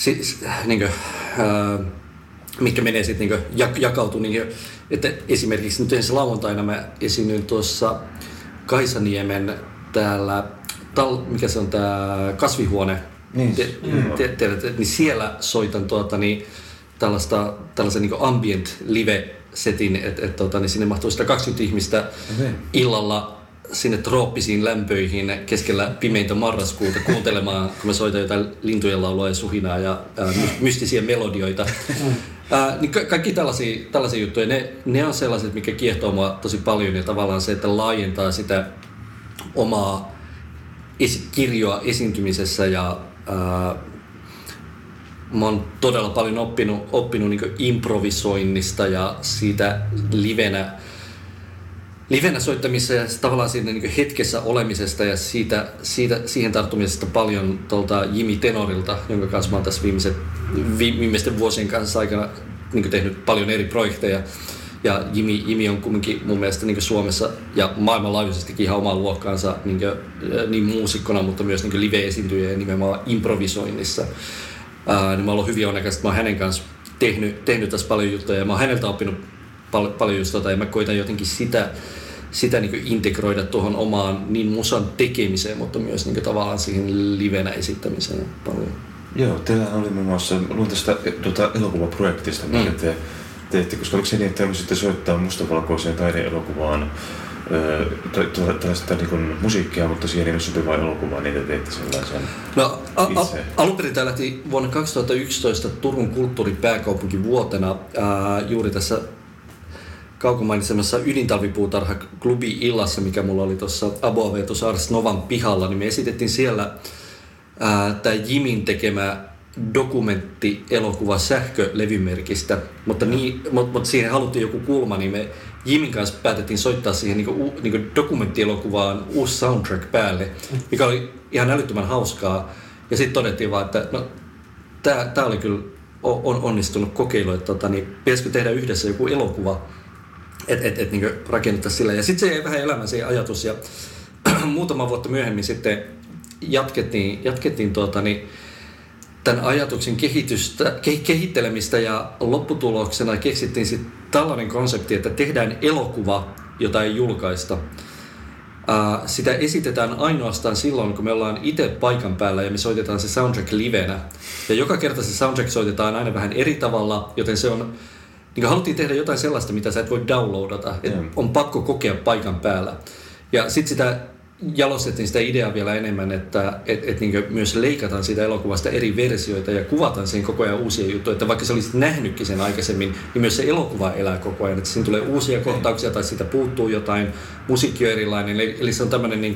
siis, niin kuin, äh, mitkä menee sitten niin jak, jakautuu. Niin kuin, että esimerkiksi nyt ensi lauantaina mä esiinnyin tuossa Kaisaniemen täällä, tal, mikä se on tää kasvihuone, niin, te, te, te, te, niin siellä soitan tuota, niin, tällaista, tällaisen niin ambient live-setin, että et, tuota, niin sinne mahtuu sitä kaksikymmentä ihmistä okay. illalla sinne trooppisiin lämpöihin keskellä pimeintä marraskuuta kuuntelemaan, kun mä soitan jotain lintujen laulua ja suhinaa ja ää, mystisiä melodioita. Ää, niin ka- kaikki tällaisia, tällaisia juttuja, ne, ne on sellaiset, mikä kiehtoo mua tosi paljon ja tavallaan se, että laajentaa sitä omaa esi- kirjoa esiintymisessä ja ää, mä oon todella paljon oppinut, oppinut niin kuin improvisoinnista ja siitä livenä livenä soittamissa ja tavallaan siitä niin hetkessä olemisesta ja siitä, siitä, siihen tarttumisesta paljon tuolta Jimi Tenorilta, jonka kanssa mä oon tässä viimeiset, vi, viimeisten vuosien kanssa aikana niin tehnyt paljon eri projekteja. Ja Jimi, Jimi on kumminkin mun mielestä niin Suomessa ja maailmanlaajuisestikin ihan omaa luokkaansa niin, niin muusikkona, mutta myös niin live-esiintyjä ja nimenomaan improvisoinnissa. Ää, niin mä oon ollut hyvin onnekas, että mä oon hänen kanssa tehnyt, tehnyt tässä paljon juttuja ja mä oon häneltä oppinut pal- paljon just tota ja mä koitan jotenkin sitä sitä niin integroida tuohon omaan niin musan tekemiseen, mutta myös niin tavallaan siihen livenä esittämiseen paljon. Joo, teillä oli muun muassa, luin tästä tuota, elokuvaprojektista, mikä mm. te teette, koska oliko se niin, että haluaisitte soittaa mustavalkoiseen taideelokuvaan äh, tällaista niin musiikkia, mutta siihen ei ole sopivaa elokuvaa, niin te teitte sellaisen no, a- a- alun perin tämä lähti vuonna kaksituhattayksitoista Turun kulttuuripääkaupunkivuotena ää, juuri tässä kaukomainisemmassa ydintalvipuutarha klubi illassa, mikä mulla oli tuossa Aboavetus Ars Novan pihalla, niin me esitettiin siellä tämä Jimin tekemä dokumenttielokuva sähkölevymerkistä, mutta, niin, mutta, mutta siihen haluttiin joku kulma, niin me Jimin kanssa päätettiin soittaa siihen niin kuin, niin kuin dokumenttielokuvaan uusi soundtrack päälle, mikä oli ihan älyttömän hauskaa. Ja sitten todettiin vaan, että no, tämä oli kyllä on onnistunut kokeilu, että tota, niin, pitäisikö tehdä yhdessä joku elokuva, että et, et, niin rakennettaisiin sillä. Ja sitten se jäi vähän elämään se ajatus ja muutama vuotta myöhemmin sitten jatkettiin, jatkettiin tuota, niin, tämän ajatuksen kehitystä, kehittelemistä ja lopputuloksena keksittiin sitten tällainen konsepti, että tehdään elokuva, jota ei julkaista. Ää, sitä esitetään ainoastaan silloin, kun me ollaan itse paikan päällä ja me soitetaan se soundtrack livenä. Ja joka kerta se soundtrack soitetaan aina vähän eri tavalla, joten se on, niin haluttiin tehdä jotain sellaista, mitä sä et voi downloadata. Et on pakko kokea paikan päällä. Ja sitten sitä jalostettiin sitä ideaa vielä enemmän, että et, et niin myös leikataan siitä elokuvasta eri versioita ja kuvataan siihen koko ajan uusia juttuja. Että vaikka sä olisit nähnytkin sen aikaisemmin, niin myös se elokuva elää koko ajan. Että siinä tulee uusia kohtauksia tai siitä puuttuu jotain, musiikki on erilainen. Eli, eli se on tämmöinen niin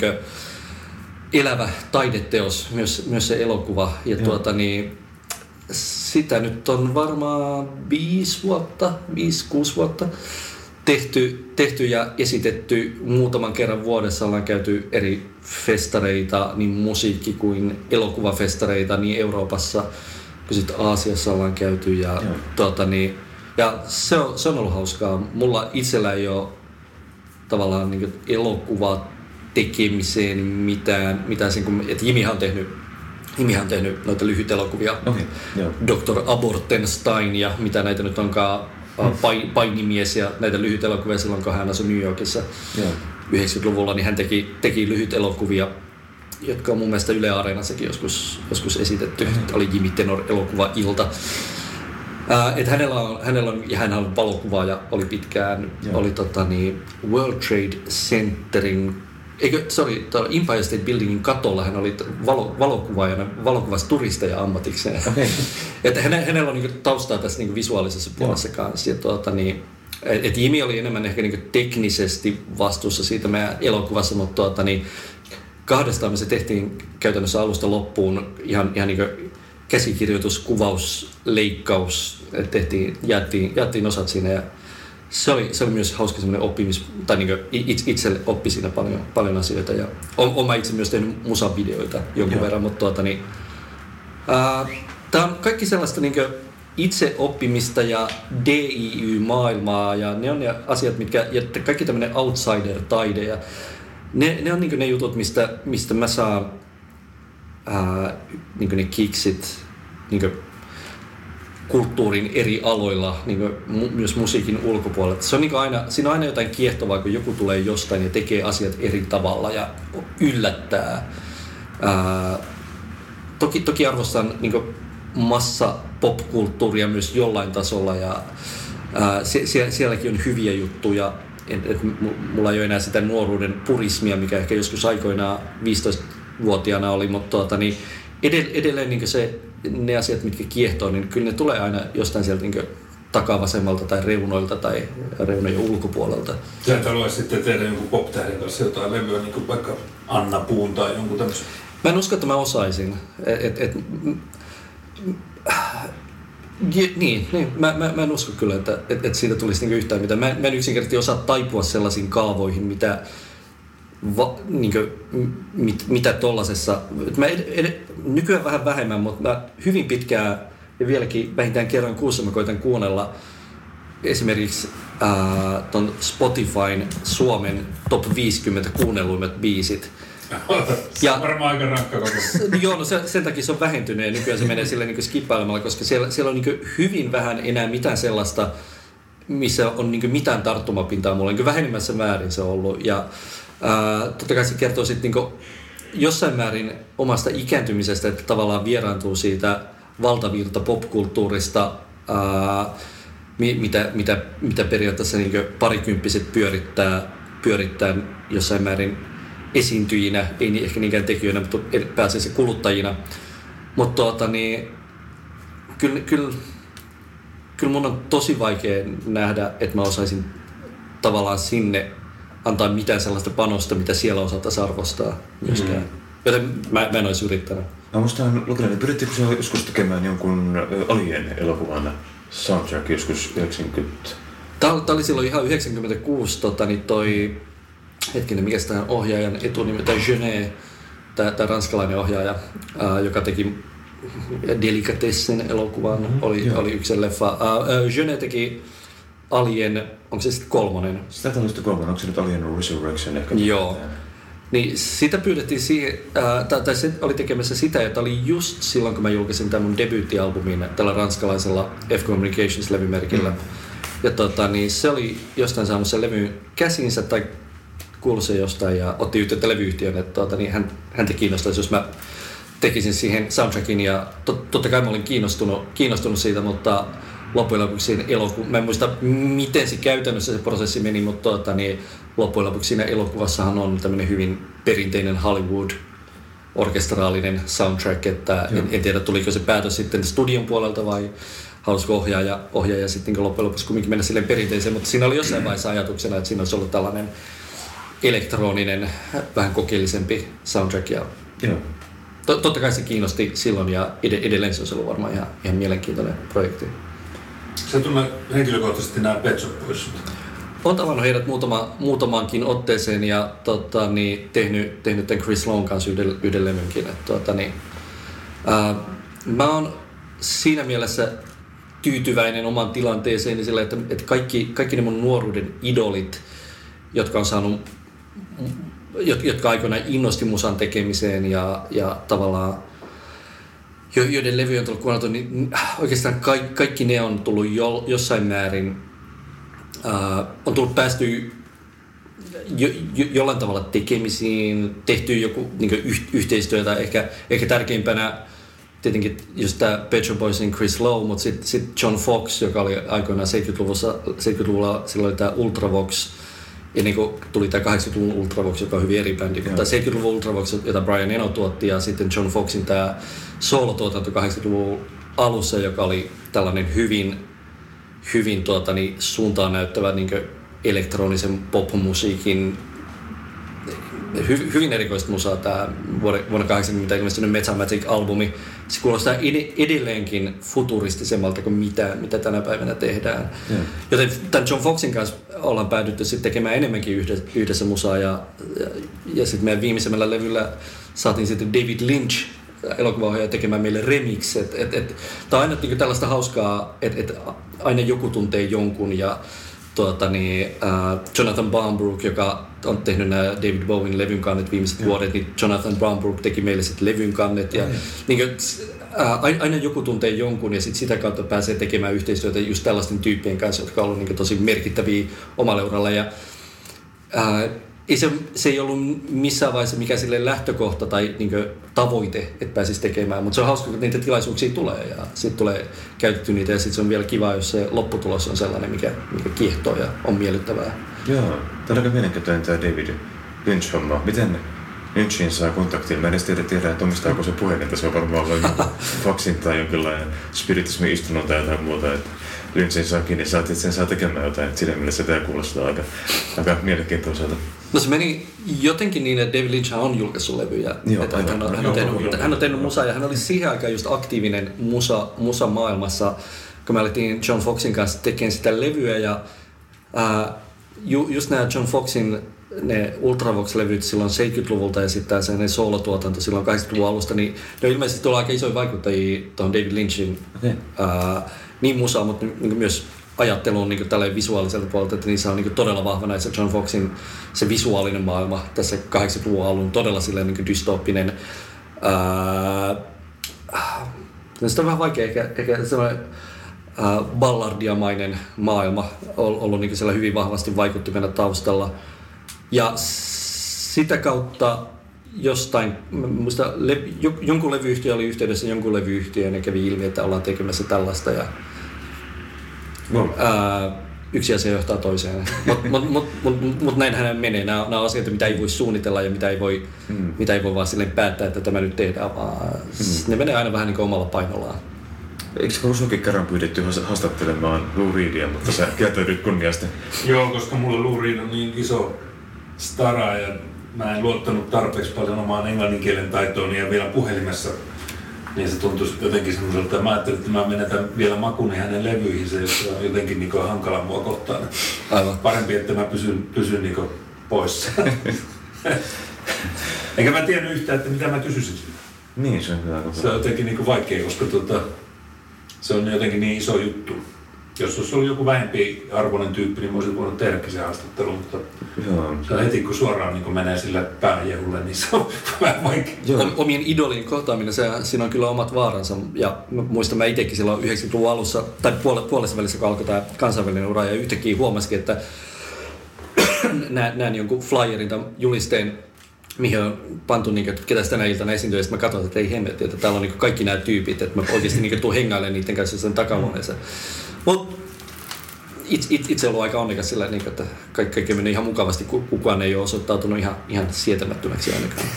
elävä taideteos, myös, myös se elokuva. Ja tuota, niin, sitä nyt on varmaan viisi vuotta, viisi, kuusi vuotta tehty, tehty ja esitetty muutaman kerran vuodessa. Ollaan käyty eri festareita, niin musiikki- kuin elokuvafestareita niin Euroopassa kuin sitten Aasiassa ollaan käyty. Ja, tuota, niin, ja se, on, se on ollut hauskaa. Mulla itsellä ei ole tavallaan niin elokuva tekemiseen mitään, mitään sen, kun, että Jimihan on tehnyt Jimihan on tehnyt noita lyhyt elokuvia. Okay, doktor Abortenstein ja mitä näitä nyt onkaan, hmm. Painimies ja näitä lyhyt elokuvia silloin, kun hän asui New Yorkissa yeah. yhdeksänkymmentäluvulla, niin hän teki, teki lyhyt elokuvia, jotka on mun mielestä Yle Areenassakin joskus, joskus esitetty. Hmm. Oli Jimi Tenor elokuva-ilta. Äh, et hänellä on, hänellä on, ja hän on valokuvaaja, oli pitkään, yeah. oli tota, niin, World Trade Centerin Eikö, sorry, Empire State Buildingin katolla hän oli valo, valokuvaajana, valokuvasi turisteja ammatikseen. Okay. Että hänellä on niinku taustaa tässä niinku visuaalisessa puolessa kanssa. Ja tuota, niin, et Jimi oli enemmän ehkä niinku teknisesti vastuussa siitä meidän elokuvassa, mutta tuota, niin, kahdestaan me se tehtiin käytännössä alusta loppuun ihan, ihan niinku käsikirjoitus, kuvaus, leikkaus. Et tehtiin, jaettiin, jaettiin osat siinä ja Se oli, se oli myös hauska semmoinen oppimis, tai niin itse, itselle oppi siinä paljon, paljon asioita. Ja olen itse myös tehnyt musavideoita jonkun verran, mutta tuota, niin, tämä on kaikki sellaista niin itse oppimista ja D I Y-maailmaa, ja ne on ne asiat, mitkä, ja kaikki tämmöinen outsider-taide, ja ne, ne on niin ne jutut, mistä, mistä mä saan ää, niin ne kiksit, niin kulttuurin eri aloilla, niin kuin myös musiikin ulkopuolella. Se on niin kuin aina, siinä on aina jotain kiehtovaa, kun joku tulee jostain ja tekee asiat eri tavalla ja yllättää. Ää, toki, toki arvostan niin kuin massa popkulttuuria myös jollain tasolla ja ää, sie, sielläkin on hyviä juttuja. Et, et, mulla ei ole enää sitä nuoruuden purismia, mikä ehkä joskus aikoinaan viisitoistavuotiaana oli, mutta tuota, niin edelleen, edelleen niin se, ne asiat, mitkä kiehtoo, niin kyllä ne tulee aina jostain sieltä niin takavasemmalta tai reunoilta tai reunojen ulkopuolelta. Sä et halua sitten tehdä jonkun pop-tähden kanssa jotain levyä, niin kuin vaikka Anna Puun tai jonkun tämmöisen? Mä en usko, että mä osaisin. Et, et, Niin, niin. Mä, mä, mä en usko kyllä, että, että, että siitä tulisi niinku yhtään mitään. Mä, mä en yksinkertaisesti osaa taipua sellaisiin kaavoihin, mitä, va, niinku, mit, mitä tollasessa. Mä ed, ed, nykyään vähän vähemmän, mutta mä hyvin pitkään ja vieläkin vähintään kerran kuussa mä koitan kuunnella esimerkiksi ää, ton Spotifyn Suomen top viisikymmentä kuunnelluimmat biisit. Se on varmaan aika rankka koko. Joo, no sen, sen takia se on vähentynyt ja nykyään se menee silleen niin skippailemalla, koska siellä, siellä on niin hyvin vähän enää mitään sellaista, missä on niin mitään tarttumapintaa mulla. Niin vähenemmässä määrin se on ollut. Ja ää, totta kai se kertoo sitten niin jossain määrin omasta ikääntymisestä, että tavallaan vieraantuu siitä valtavirta popkulttuurista, ää, mitä, mitä, mitä periaatteessa niin parikymppiset pyörittää, pyörittää jossain määrin esiintyjinä, ei ehkä niinkään tekijöinä, mutta pääasiassa kuluttajina. Mutta tuota, niin, kyllä, kyllä, kyllä mun on tosi vaikea nähdä, että mä osaisin tavallaan sinne antaa mitään sellaista panosta, mitä siellä osataan arvostaa myöskään. Mm. Joten mä, mä en olisi yrittänyt. Mä muistan lukenut, että pyrittikö se joskus tekemään jonkun Alien elokuvan soundtrack joskus yhdeksänkymmentä? Tää, tää oli silloin ihan yhdeksänkymmentäkuusi tota, niin toi hetkinen, mikä sitä ohjaajan etunimi, tai Jeunet, tämä ranskalainen ohjaaja, ää, joka teki Delicatessen elokuvan, mm-hmm, oli, oli yksi leffa. Ää, Jeunet teki Alien, onko se sitten kolmonen? Sitä oli sitten kolmonen, onko se nyt Alien Resurrection ehkä? Joo. Niin sitä pyydettiin siihen, ää, tai, tai se oli tekemässä sitä, että oli just silloin, kun mä julkaisin tämän mun debyyttialbumin tällä ranskalaisella F-Communications-levymerkillä. Mm. Ja tota, niin se oli jostain saanut sen levyn käsinsä, tai kuului se jostain ja otti yhteyttä levyyhtiön, että tuota, niin hän, häntä kiinnostaisi, jos mä tekisin siihen soundtrackin ja tot, totta kai mä olin kiinnostunut, kiinnostunut siitä, mutta loppujen lopuksi siinä eloku- mä en muista miten se käytännössä se prosessi meni, mutta tuota, niin loppujen lopuksi siinä elokuvassahan on tämmöinen hyvin perinteinen Hollywood orkestraalinen soundtrack, että en, en tiedä tuliko se päätös sitten studion puolelta vai halusiko ohjaaja, ohjaaja sitten loppujen lopuksi kumminkin mennä silleen perinteiseen, mutta siinä oli jossain vaiheessa ajatuksena, että siinä olisi ollut tällainen elektroninen, vähän kokeellisempi soundtrack. Ja Joo. To, totta kai se kiinnosti silloin ja edelleen se olisi ollut varmaan ihan, ihan mielenkiintoinen projekti. Sä tunnet henkilökohtaisesti nämä Pet Shop Boys? Olen tavannut heidät muutama, muutamaankin otteeseen ja tota, niin, tehnyt, tehnyt tämän Chris Lowen kanssa yhden, yhden levynkin. Et, tota, niin, ää, mä oon siinä mielessä tyytyväinen oman tilanteeseen sillä, että, että kaikki, kaikki ne mun nuoruuden idolit, jotka on saanut, jotka aikoinaan innosti musan tekemiseen ja, ja tavallaan joiden levyjä on tullut kuunneltu, niin oikeastaan kaikki, kaikki ne on tullut jo, jossain määrin, ää, on tullut päästy jo, jo, jollain tavalla tekemisiin, tehty joku niin yh, yhteistyötä, ehkä, ehkä tärkeimpänä tietenkin just tämä Pet Shop Boysin Chris Lowe, mutta sitten sit John Fox, joka oli aikoinaan seitsemänkymmentäluvulla, silloin oli tämä Ultravox, ja niin kuin tuli tämä kahdeksankymmentäluvun Ultravox, joka on hyvin eri bändi, mutta seitsemänkymmentäluvun Ultravox, jota Brian Eno tuotti, ja sitten John Foxin tämä soolotuotanto kahdeksankymmentäluvun alussa, joka oli tällainen hyvin, hyvin tuota, niin suuntaan näyttävä niin kuin elektronisen popmusiikin, hy, hyvin erikoista musaa tämä vuonna kahdeksankymmentä ilmestynyt Metamatic-albumi. Se kuulostaa edelleenkin futuristisemmalta kuin mitä, mitä tänä päivänä tehdään. Yeah. Joten tämän John Foxin kanssa ollaan päädytty sitten tekemään enemmänkin yhdessä, yhdessä musaa. Ja, ja, ja sitten meidän viimeisemmällä levyllä saatiin sitten David Lynch elokuvaohjaaja tekemään meille remix. Et, et, et, tämä on aina niin tällaista hauskaa, että et aina joku tuntee jonkun. Ja tuota, niin, uh, Jonathan Barnbrook, joka on tehnyt nämä David Bowen levyn kannet viimeiset yeah. vuodet, niin Jonathan Barnbrook teki meille sitten levyn kannet. Ja, yeah. niin kuin, ää, aina joku tuntee jonkun ja sit sitä kautta pääsee tekemään yhteistyötä just tällaisten tyyppien kanssa, jotka on ollut niin tosi merkittäviä omalle uralla. Ja, ää, ei se, se ei ollut missään vaiheessa mikä sille lähtökohta tai niin tavoite, että pääsisi tekemään, mutta se on hauska, kun niitä tilaisuuksia tulee ja sitten tulee käytetty niitä ja sitten se on vielä kiva, jos se lopputulos on sellainen, mikä, mikä kiehtoo ja on miellyttävää. Joo, tämä on aika mielenkiintoinen tämä David Lynch-homma. Miten Lynchiin saa kontaktiin? Mä en edes tiedä, tiedä että omistaako se puheenjohtaja, se on varmaan ollut Foxin tai jonkinlainen spiritismin istunnon tai jotain muuta. Että Lynchiin saa kiinni, saatiin, että sen saa tekemään jotain. Siinä mielessä tämä kuulostaa aika, aika mielenkiintoiselta. No se meni jotenkin niin, että David Lynch on julkaissut levyjä. Joo, että hän, on, hän, on tehnyt, hän on tehnyt musaa ja hän oli siihen aikaan just aktiivinen musa, musa-maailmassa, kun me alettiin John Foxin kanssa tekemään sitä levyä. Ja, ää, ju, just nämä John Foxin ne Ultravox-levyt silloin seitsemänkymmentäluvulta ja sitten se soolotuotanto silloin kahdeksankymmentäluvun alusta, niin ne on ilmeisesti ollut aika isoja vaikuttajia tuohon David Lynchin okay. ää, niin musaa, mutta niin myös ajatteluun niin tällä visuaaliselta puolelta, että niissä on niin todella vahva näissä John Foxin se visuaalinen maailma tässä kahdeksankymmentäluvun alun todella silleen niin dystooppinen. Ää, sitä on vähän vaikea, ehkä, ehkä sellainen ää, ballardiamainen maailma on ollut niin siellä hyvin vahvasti vaikuttimena taustalla. Ja sitä kautta jostain, muista le, jonkun levyyhtiö oli yhteydessä jonkun levyyhtiöön ja kävi ilmi, että ollaan tekemässä tällaista ja no. ää, yksi asia johtaa toiseen. Mutta mut, mut, mut, mut näinhän menee. Nämä, nämä on asioita, mitä ei voi suunnitella ja mitä ei voi, mm. mitä ei voi vaan silleen päättää, että tämä nyt tehdään, vaan mm. ne menee aina vähän niin kuin omalla painollaan. Eikö Rusokin kerran pyydetty haastattelemaan Lou Reedia, mutta sä kieltäydyt kunniasta? Joo, koska mulla Lou Reed on niin iso stara ja mä en luottanut tarpeeksi paljon omaan englannin kielen taitoon ja vielä puhelimessa. Niin se tuntui jotenkin semmoiselta, mä ajattelin, että mä menetän vielä makuni hänen levyihinsä, jos on jotenkin niin hankala mua kohtaan. Aivan. Parempi, että mä pysyn, pysyn niin poissa. Enkä mä tiennyt yhtään, että mitä mä kysyisin. Niin, se on hyvä. Se on jotenkin niin vaikea, koska tuota, se on jotenkin niin iso juttu. Jos olisi ollut joku vähempi arvoinen tyyppi, niin mä olisin voinut tehdäkin se haastattelu, mutta joo. Se on heti kun suoraan niin kun menee sille pääjehulle, niin se on vähän vaikea. Joo. Omien idolien kohtaaminen, se, siinä on kyllä omat vaaransa. Ja muistan, mä itsekin silloin yhdeksänkymmentäluvun alussa, tai puolessa välissä, kun alkoi tämä kansainvälinen ura, ja yhtäkkiä huomasikin, että näen jonkun flyerin tai julisteen, mihin on pantu, niin, että ketä tänä iltana esiintyy, ja sitten mä katson, että ei hemmetti, että täällä on niin kaikki nämä tyypit, että mä oikeasti niin tuun hengailemaan niiden kanssa sen takahuoneessa. Mutta itse, itse, itse ollut aika onnekas sillä, niin, että kaikki, kaikki menee ihan mukavasti, kukaan ei ole osoittautunut ihan, ihan sietämättömäksi ainakaan.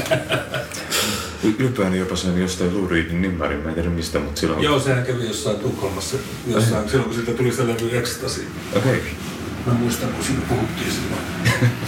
Ylpeäni jopa sen jostain Lou Reedin nimmarin, mä en tiedä mistä, mutta silloin... Joo, sehän kävi jossain Tukholmassa, jossain, silloin kun siitä tuli se levy Ecstasy. Okei. Okay. Mä muistan, kun siitä puhuttiin silloin.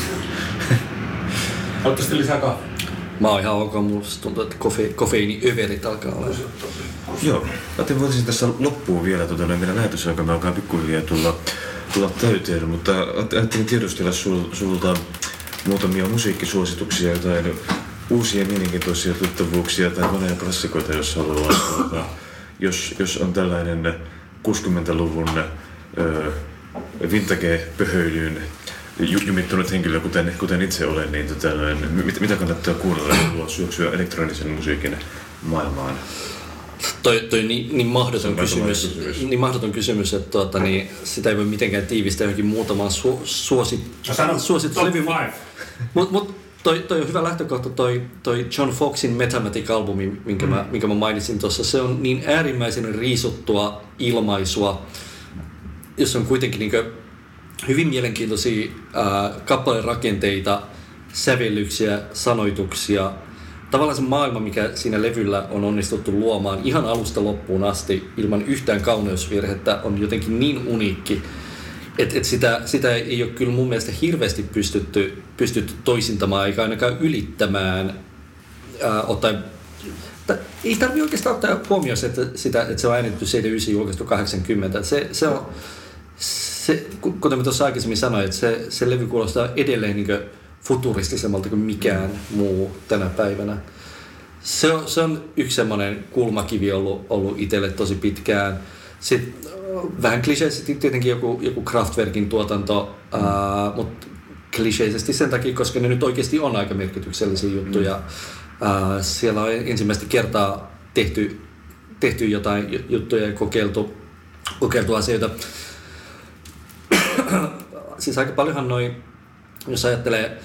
Haluatko sitten lisää kahvia? Mä oon ihan ok, musta tuntuu, että kofe, kofeiiniöverit alkaa olla. Joo, mä voisin tässä loppuun vielä tuota, meidän lähetysaika, me alkaa pikkuhiljaa tulla, tulla täyteen, mutta ajattelin tiedustella sul, sulta muutamia musiikkisuosituksia, jotain uusia mielenkiintoisia tuttavuuksia tai vanhoja klassikoita, jos haluaa. Jos, jos on tällainen kuusikymmentäluvun ö, vintage-pöhöilyyn jumittunut henkilö, kuten, kuten itse olen, niin tota, mit, mitä kannattaa kuunnella ja haluaa syöksyä elektronisen musiikin maailmaan? Toi, toi niin, niin, mahdoton kysymys, kysymys. niin mahdoton kysymys, että tuota, niin, sitä ei voi mitenkään tiivistää johonkin muutamaan su, suosit, suosituslevy. Mutta mut, toi, toi on hyvä lähtökohta, toi, toi John Foxin Mathematic-albumi, minkä, mm. mä, minkä mä mainitsin tuossa. Se on niin äärimmäisen riisuttua ilmaisua, jossa on kuitenkin niin kuin hyvin mielenkiintoisia äh, kappalerakenteita, sävellyksiä, sanoituksia. Tavallaan se maailma, mikä siinä levyllä on onnistuttu luomaan ihan alusta loppuun asti ilman yhtään kauneusvirhettä, on jotenkin niin uniikki, että et sitä, sitä ei ole kyllä mun mielestä hirveästi pystytty, pystytty toisintamaan eikä ainakaan ylittämään. Äh, ottaen, t- ei tarvitse oikeastaan ottaa huomioon, että, sitä, että se on äänitetty seitsemänkymmentäyhdeksän julkaistu kahdeksankymmentä. Se, se on... Se, kuten mä tuossa aikaisemmin sanoin, että se, se levy kuulostaa edelleen niin kuin futuristisemmalta kuin mikään muu tänä päivänä. Se on, se on yksi semmoinen kulmakivi ollut, ollut itselle tosi pitkään. Sitten vähän kliseisesti tietenkin joku, joku Kraftwerkin tuotanto, mm. ää, mutta kliseisesti sen takia, koska ne nyt oikeasti on aika merkityksellisiä juttuja. Mm. Ää, siellä on ensimmäistä kertaa tehty tehty jotain juttuja ja kokeiltu, kokeiltu asioita. Siis aika paljonhan noin, jos ajattelee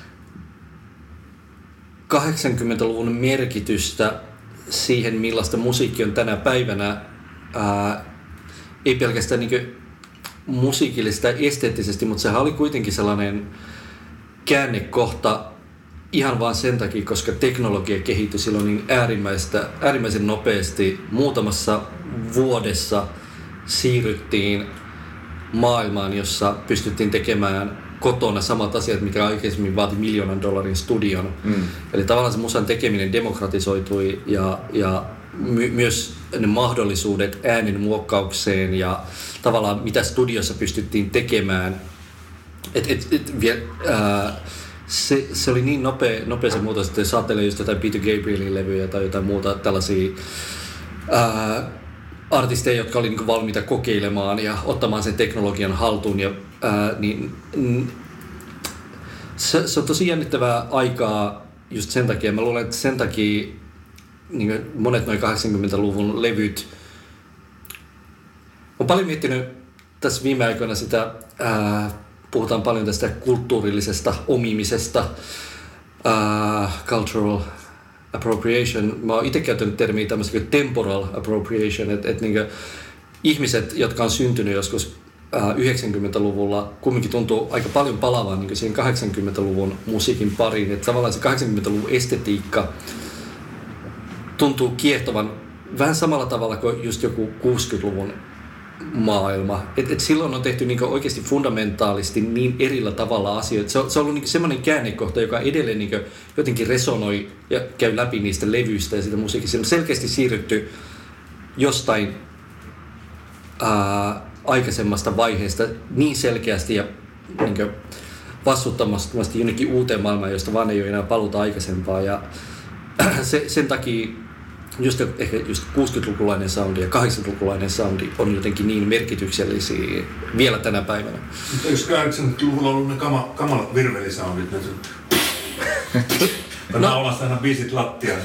kahdeksankymmentäluvun merkitystä siihen, millaista musiikki on tänä päivänä, ää, ei pelkästään niin musiikillista esteettisesti, mutta sehän oli kuitenkin sellainen käännekohta ihan vaan sen takia, koska teknologia kehittyi silloin niin äärimmäistä, äärimmäisen nopeasti. Muutamassa vuodessa siirryttiin maailmaan, jossa pystyttiin tekemään kotona samat asiat, mikä aikaisemmin vaati miljoonan dollarin studion. Mm. Eli tavallaan se musan tekeminen demokratisoitui ja, ja my, myös ne mahdollisuudet äänen muokkaukseen ja tavallaan mitä studiossa pystyttiin tekemään. Et, et, et, ää, se, se oli niin nopea, nopea se muutos, että jos ajattelee just jotain Peter Gabrielin levyjä tai jotain muuta tällaisia ää, artisteja, jotka oli niin kuin valmiita kokeilemaan ja ottamaan sen teknologian haltuun. Ja, ää, niin, n, se, se on tosi jännittävää aikaa just sen takia. Mä luulen, että sen takia niin monet noin kahdeksankymmentäluvun levyt on paljon miettinyt tässä viime aikoina sitä, ää, puhutaan paljon tästä kulttuurillisesta omimisesta, ää, cultural appropriation. Mä oon itse käyttänyt termiä tämmöistä kuin temporal appropriation, että et niinku ihmiset, jotka on syntynyt joskus ää, yhdeksänkymmentäluvulla, kumminkin tuntuu aika paljon palaavan niinku siihen kahdeksankymmentäluvun musiikin pariin. Että tavallaan se kahdeksankymmentäluvun estetiikka tuntuu kiehtovan vähän samalla tavalla kuin just joku kuusikymmentäluvun maailma. Et, et silloin on tehty niinku oikeasti fundamentaalisti niin erillä tavalla asioita. Se on, se on ollut niinku semmoinen käännekohta, joka edelleen niinku jotenkin resonoi ja käy läpi niistä levyistä ja siitä musiikista. Se on selkeästi siirrytty jostain ää, aikaisemmasta vaiheesta niin selkeästi ja niinku vastuuttomasti jonnekin uuteen maailmaan, josta vaan ei ole enää paluuta aikaisempaa. Ja se, sen takia just, ehkä just kuusikymmentälukulainen soundi ja kahdeksankymmentälukulainen soundi on jotenkin niin merkityksellisiä vielä tänä päivänä. Mutta eikö kahdeksankymmentäluvulla ollut ne kama, kamalat virvelisoundit? No, naulasta aina biisit lattiaan.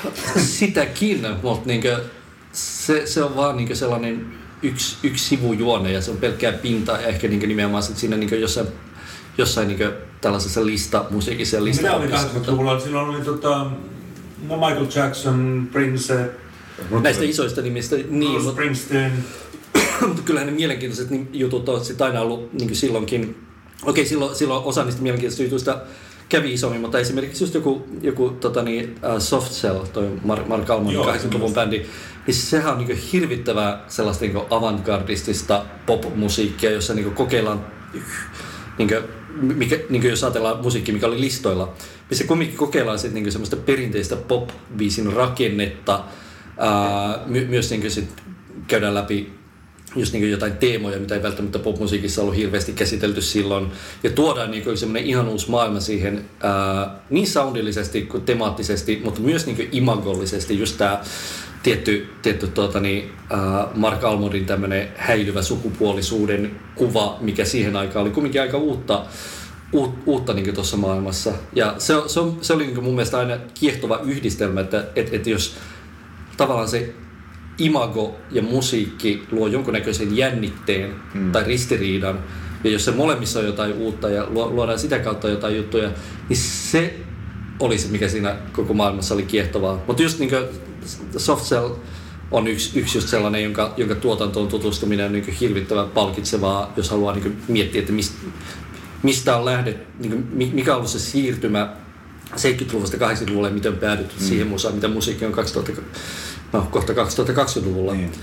Sitäkin, mutta niinkö, se, se on vaan niinkö sellainen yksi, yksi sivujuone ja se on pelkkää pintaa ja ehkä niinkö nimenomaan sit siinä niinkö jossain, jossain niinkö tällaisessa listamusiikissa ja lista. Mitä oli kahdeksankymmentäluvulla? Silloin oli tota... No Michael Jackson, Prince... Näistä isoista nimistä, niin. Bruce Springsteen. Mutta kyllähän ne mielenkiintoiset jutut on sitten aina ollut niin silloinkin... Okei, silloin, silloin osa niistä mielenkiintoisista jutuista kävi isommin, mutta esimerkiksi just joku, joku tota niin, uh, Soft Cell, toi Mark, Mark Almonin kahdeksankymmentäluvun bändi, niin sehän on niin hirvittävää sellaista niin avantgardistista pop-musiikkia, jossa niin kokeillaan... Niin kuin, mikä, niin kuin jos ajatellaan musiikkia, mikä oli listoilla, missä kumminkin kokeillaan sit, niin semmoista perinteistä pop-biisin rakennetta. Ää, my, myös niin sit käydään läpi just niin jotain teemoja, mitä ei välttämättä popmusiikissa ollut hirveästi käsitelty silloin. Ja tuodaan niin semmoinen ihan uusi maailma siihen ää, niin soundillisesti kuin temaattisesti, mutta myös niin imagollisesti. Just tämä tietty, tietty tuota, niin, ää, Mark Almondin tämmöinen häilyvä sukupuolisuuden kuva, mikä siihen aikaan oli kumminkin aika uutta, uut, uutta niin tuossa maailmassa. Ja se, se, on, se oli niin mun mielestä aina kiehtova yhdistelmä, että et, et jos tavallaan se imago ja musiikki luo jonkunnäköisen jännitteen mm. tai ristiriidan, ja jos se molemmissa on jotain uutta ja luodaan sitä kautta jotain juttuja, niin se oli se, mikä siinä koko maailmassa oli kiehtovaa. Mutta just niin kuin Soft Cell on yksi, yksi just sellainen, jonka, jonka tuotantoon tutustuminen on niin kuin hirvittävän palkitsevaa, jos haluaa niin kuin miettiä, että mistä, mistä on lähdet, niin kuin, mikä on ollut se siirtymä seitsemänkymmentäluvusta kahdeksankymmentäluvulle, miten on päädytty mm. siihen musaan, mitä musiikki on kaksituhatta, no, kohta kaksituhattakaksikymmentäluvulla. Mm.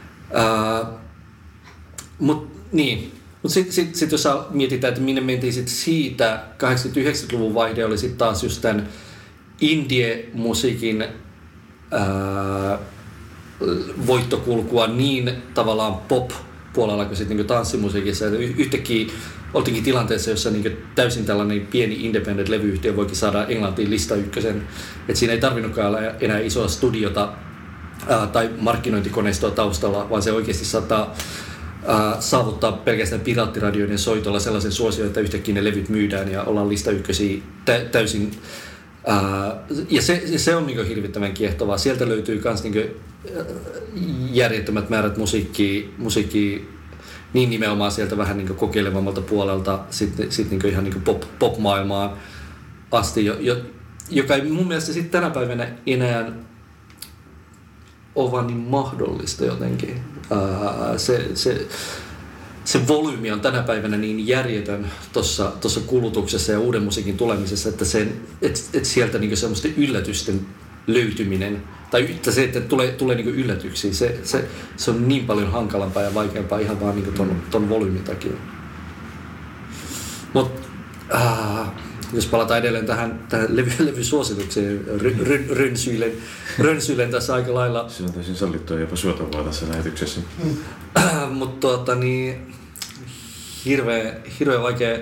Uh, Mutta niin. Mut sitten sit, sit, jos mietitään, että minne mentiin sit siitä, kahdeksankymmentä-yhdeksänkymmentäluvun vaihde oli sitten taas just tämän indie-musiikin ää, voittokulkua niin tavallaan pop-puolella kuin sitten niinku tanssimusiikissa. Et yhtäkkiä oltiinkin tilanteessa, jossa niinku täysin tällainen pieni independent-levyyhtiö voikin saada Englantiin lista ykkösen. Et siinä ei tarvinnutkaan olla enää isoa studiota ää, tai markkinointikoneistoa taustalla, vaan se oikeasti saattaa ää, saavuttaa pelkästään piraattiradioiden soitolla sellaisen suosion, että yhtäkkiä ne levyt myydään ja ollaan lista ykkösiä tä- täysin Ää, ja se, se on niin hirvittävän kiehtovaa. Sieltä löytyy myös niin järjettömät määrät musiikkia, musiikkia niin nimenomaan sieltä vähän niin kokeilevammalta puolelta sitten sit niin ihan niin pop, pop-maailmaan asti, jo, jo, joka ei mun mielestä sitten tänä päivänä enää ole vaan niin mahdollista jotenkin. Ää, se, se, se volyymi on tänä päivänä niin järjetön tuossa tuossa kulutuksessa ja uuden musiikin tulemisessa, että sen, et, et sieltä niinku semmoisten yllätysten löytyminen, tai että se, että tulee, tulee niinku yllätyksiä, se, se, se on niin paljon hankalampaa ja vaikeampaa ihan vaan niinku ton, ton volyymin takia. Mut, äh, jos palataan edelleen tähän, tähän levy, levysuositukseen, rönsyilen, rönsyilen tässä aika lailla. Se on täysin sallittua jopa suotavaa tässä lähetyksessä. Mm. Mutta tuota niin, hirveän, hirveän vaikea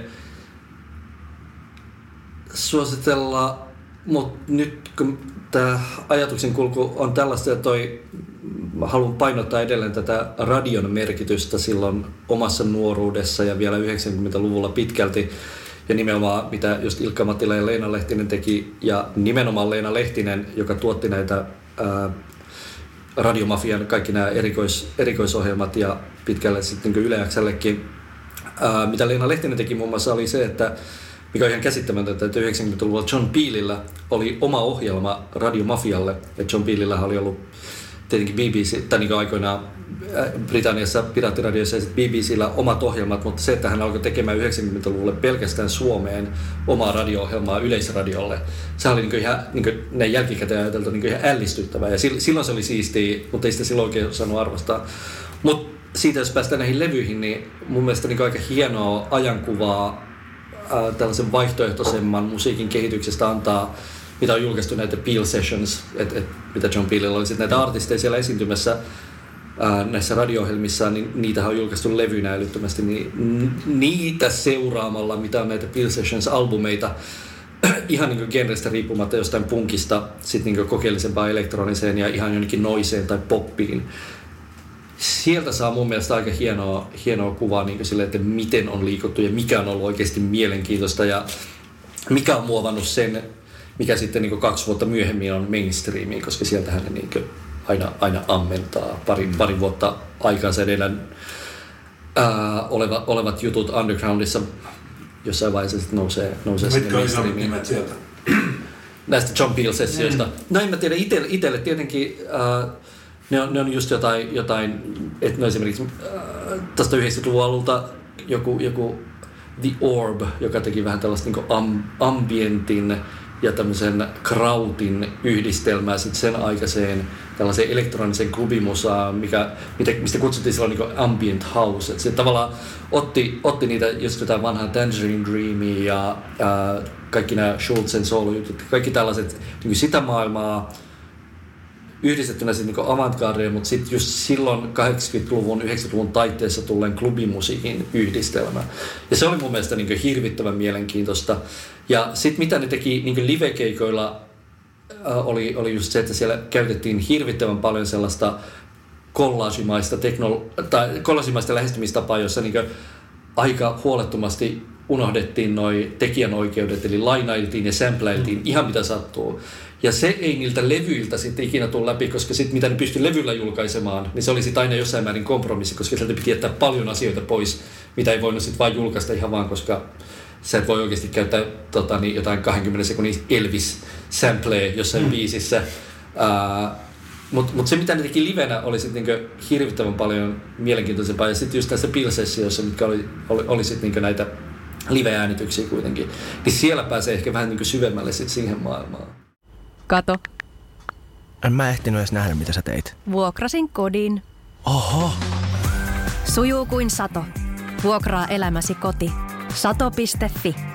suositella, mutta nyt kun tämä ajatuksen kulku on tällaista, että toi, mä haluan painottaa edelleen tätä radion merkitystä silloin omassa nuoruudessa ja vielä yhdeksänkymmentäluvulla pitkälti. Ja nimenomaan, mitä just Ilkka Mattila ja Leena Lehtinen teki, ja nimenomaan Leena Lehtinen, joka tuotti näitä ää, Radiomafian kaikki nämä erikois, erikoisohjelmat ja pitkälle sitten niin Yle X:llekin. Ää, mitä Leena Lehtinen teki muun muassa oli se, että mikä on ihan käsittämätöntä, että yhdeksänkymmentäluvulla John Peelillä oli oma ohjelma Radiomafialle, ja John Peelillä oli ollut tietenkin B B C, tai niin aikoinaan Britanniassa Piraattiradioissa ja sitten B B C:llä omat ohjelmat, mutta se, että hän alkoi tekemään yhdeksänkymmentäluvulle pelkästään Suomeen omaa radio-ohjelmaa Yleisradiolle, se oli niin ihan, niin näin jälkikäteen ajateltu niin ihan ällistyttävää, ja silloin se oli siistiä, mutta ei sitä silloin oikein osannut arvostaa. Mutta siitä, jos päästään näihin levyihin, niin mun mielestä niin aika hienoa ajankuvaa ää, tällaisen vaihtoehtoisemman musiikin kehityksestä antaa, mitä on julkaistu näitä Peel Sessions, et, et, mitä John Peelillä oli sitten näitä artisteja siellä esiintymässä ää, näissä radio-ohjelmissa, niin niitähän on julkaistu levyinä älyttömästi, niin niitä seuraamalla, mitä on näitä Peel Sessions-albumeita, ihan niin kuin genrestä riippumatta jostain punkista, sitten niin kokeellisempaan elektroniseen ja ihan jonnekin noiseen tai poppiin. Sieltä saa mun mielestä aika hienoa, hienoa kuvaa niin sille, että miten on liikuttu ja mikä on ollut oikeasti mielenkiintoista ja mikä on muovannut sen, mikä sitten niin kaksi vuotta myöhemmin on mainstreamiin, koska sieltähän ne niin aina, aina ammentaa pari, pari vuotta aikaansa edellä ää, oleva, olevat jutut undergroundissa jossain vaiheessa sitten nousee, nousee sinne mainstreamiin. Mitkä on sieltä? Näistä John Peel-sessioista. Mm. No en mä tiedä, itselle, itselle tietenkin ää, ne, on, ne on just jotain, jotain että no esimerkiksi ää, tästä yhdeksänkymmentäluvun alulta joku, joku The Orb, joka teki vähän tällaista niin am, ambientin ja tämmöisen krautin yhdistelmää sitten sen aikaiseen tällaiseen elektroniseen klubimusaan, mikä, mistä kutsuttiin silloin niin ambient house. Et se tavallaan otti, otti niitä just jotain vanhaa Tangerine Dreamia ja ää, kaikki nämä Schulzen soolojutut, kaikki tällaiset niin sitä maailmaa yhdistettynä sitten niin avantgardeen, mutta sitten just silloin kahdeksankymmentäluvun, yhdeksänkymmentäluvun taitteessa tulleen klubimusiikin yhdistelmä. Ja se oli mun mielestä niin hirvittävän mielenkiintoista. Ja sitten mitä ne teki niin livekeikoilla äh, oli, oli just se, että siellä käytettiin hirvittävän paljon sellaista kollaasimaista, teknolo- tai kollaasimaista lähestymistapaa, jossa niin aika huolettomasti unohdettiin noi tekijänoikeudet, eli lainailtiin ja sampläiltiin mm. ihan mitä sattuu. Ja se ei niiltä levyiltä sitten ikinä tule läpi, koska sitten mitä ne pystyi levyllä julkaisemaan, niin se oli sitten aina jossain määrin kompromissi, koska sieltä piti jättää paljon asioita pois, mitä ei voinut sitten vain julkaista ihan vaan, koska sä et voi oikeasti käyttää tota, niin jotain kaksikymmentä sekunnin Elvis-sampleja jossain mm. biisissä. Uh, Mutta mut se, mitä ne teki livenä, oli sitten niinku hirvittävän paljon mielenkiintoisempaa. Ja sitten just näissä Peel-sessioissa, mitkä oli, oli, oli sitten niinku näitä live-äänityksiä kuitenkin, niin siellä pääsee ehkä vähän niinku syvemmälle sit siihen maailmaan. Kato. En mä ehtinyt edes nähdä, mitä sä teit. Vuokrasin kodin. Oho. Sujuu kuin sato. Vuokraa elämäsi koti. sato piste fi.